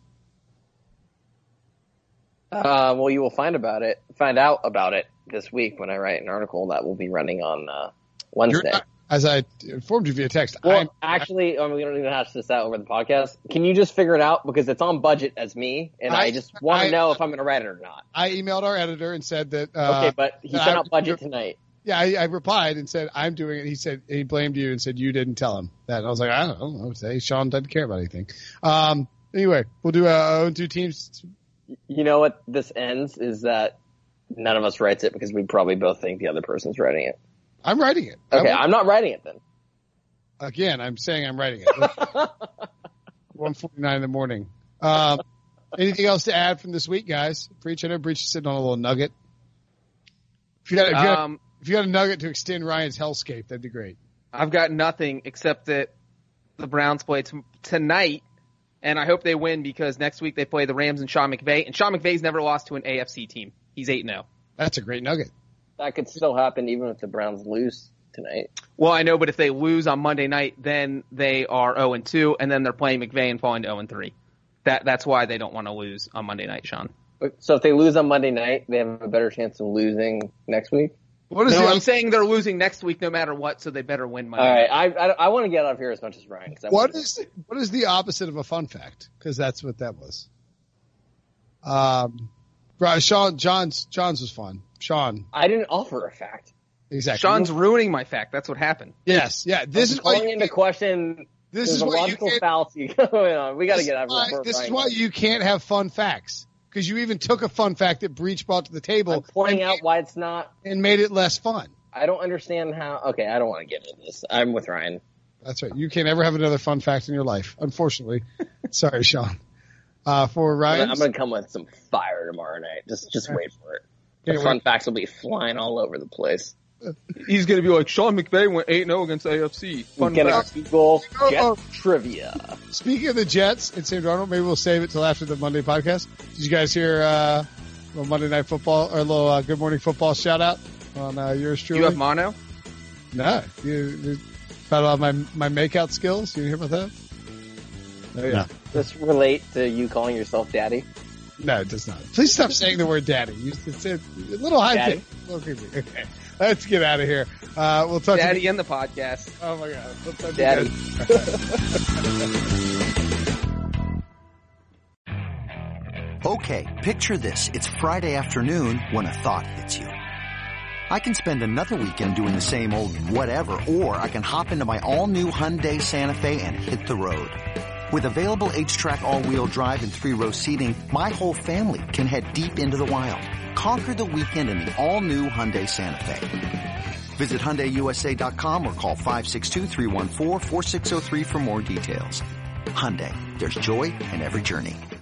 Well, you will find out about it this week when I write an article that will be running on Wednesday. As I informed you via text. Well, actually, we don't even hash this out over the podcast. Can you just figure it out? Because it's on budget as me, and I just want to know if I'm going to write it or not. I emailed our editor and said that. Okay, but he sent out budget tonight. Yeah, I replied and said, I'm doing it. He said, he blamed you and said, you didn't tell him that. And I was like, I don't know. Say Sean doesn't care about anything. Anyway, we'll do 0-2 teams. You know what this ends is that none of us writes it because we probably both think the other person's writing it. I'm writing it. Okay, I'm not writing it then. Again, I'm saying I'm writing it. 1:49 in the morning. Anything else to add from this week, guys? Breach, I know Breach is sitting on a little nugget. If you got a nugget to extend Ryan's hellscape, that'd be great. I've got nothing except that the Browns play tonight, and I hope they win because next week they play the Rams and Sean McVay, and Sean McVay's never lost to an AFC team. He's 8-0. That's a great nugget. That could still happen even if the Browns lose tonight. Well, I know, but if they lose on Monday night, then they are 0-2, and then they're playing McVay and falling to 0-3. That's why they don't want to lose on Monday night, Sean. So if they lose on Monday night, they have a better chance of losing next week? I'm saying they're losing next week no matter what, so they better win Monday night. All right, I want to get out of here as much as Ryan. What is the opposite of a fun fact? Because that's what that was. John's was fun. Sean. I didn't offer a fact. Exactly. Sean's ruining my fact. That's what happened. Yes. Yeah. This is calling into question. This is a logical fallacy going on. We got to get out of here. This is why you can't have fun facts. Because you even took a fun fact that Breach brought to the table. I'm pointing out why it's not. And made it less fun. I don't understand how. Okay, I don't want to get into this. I'm with Ryan. That's right. You can't ever have another fun fact in your life, unfortunately. Sorry, Sean. For Ryan, I'm going to come with some fire tomorrow night. Just wait for it. The fun facts will be flying all over the place. He's going to be like, Sean McVay went 8-0 against AFC. Fun fact. Google Jet trivia. Speaking of the Jets and Sam Darnold, maybe we'll save it till after the Monday podcast. Did you guys hear a little Monday Night Football or a little Good Morning Football shout out on yours truly? You have mono? No. You found out my makeout skills. You hear about that? Oh, yeah. Does this relate to you calling yourself daddy? No, it does not. Please stop saying the word daddy. It's a little high pitch. Okay. Let's get out of here. We'll talk Daddy to in the podcast. Oh my God. We'll talk Daddy. Okay, picture this. It's Friday afternoon when a thought hits you. I can spend another weekend doing the same old whatever, or I can hop into my all-new Hyundai Santa Fe and hit the road. With available H-Track all-wheel drive and 3-row seating, my whole family can head deep into the wild. Conquer the weekend in the all-new Hyundai Santa Fe. Visit HyundaiUSA.com or call 562-314-4603 for more details. Hyundai, there's joy in every journey.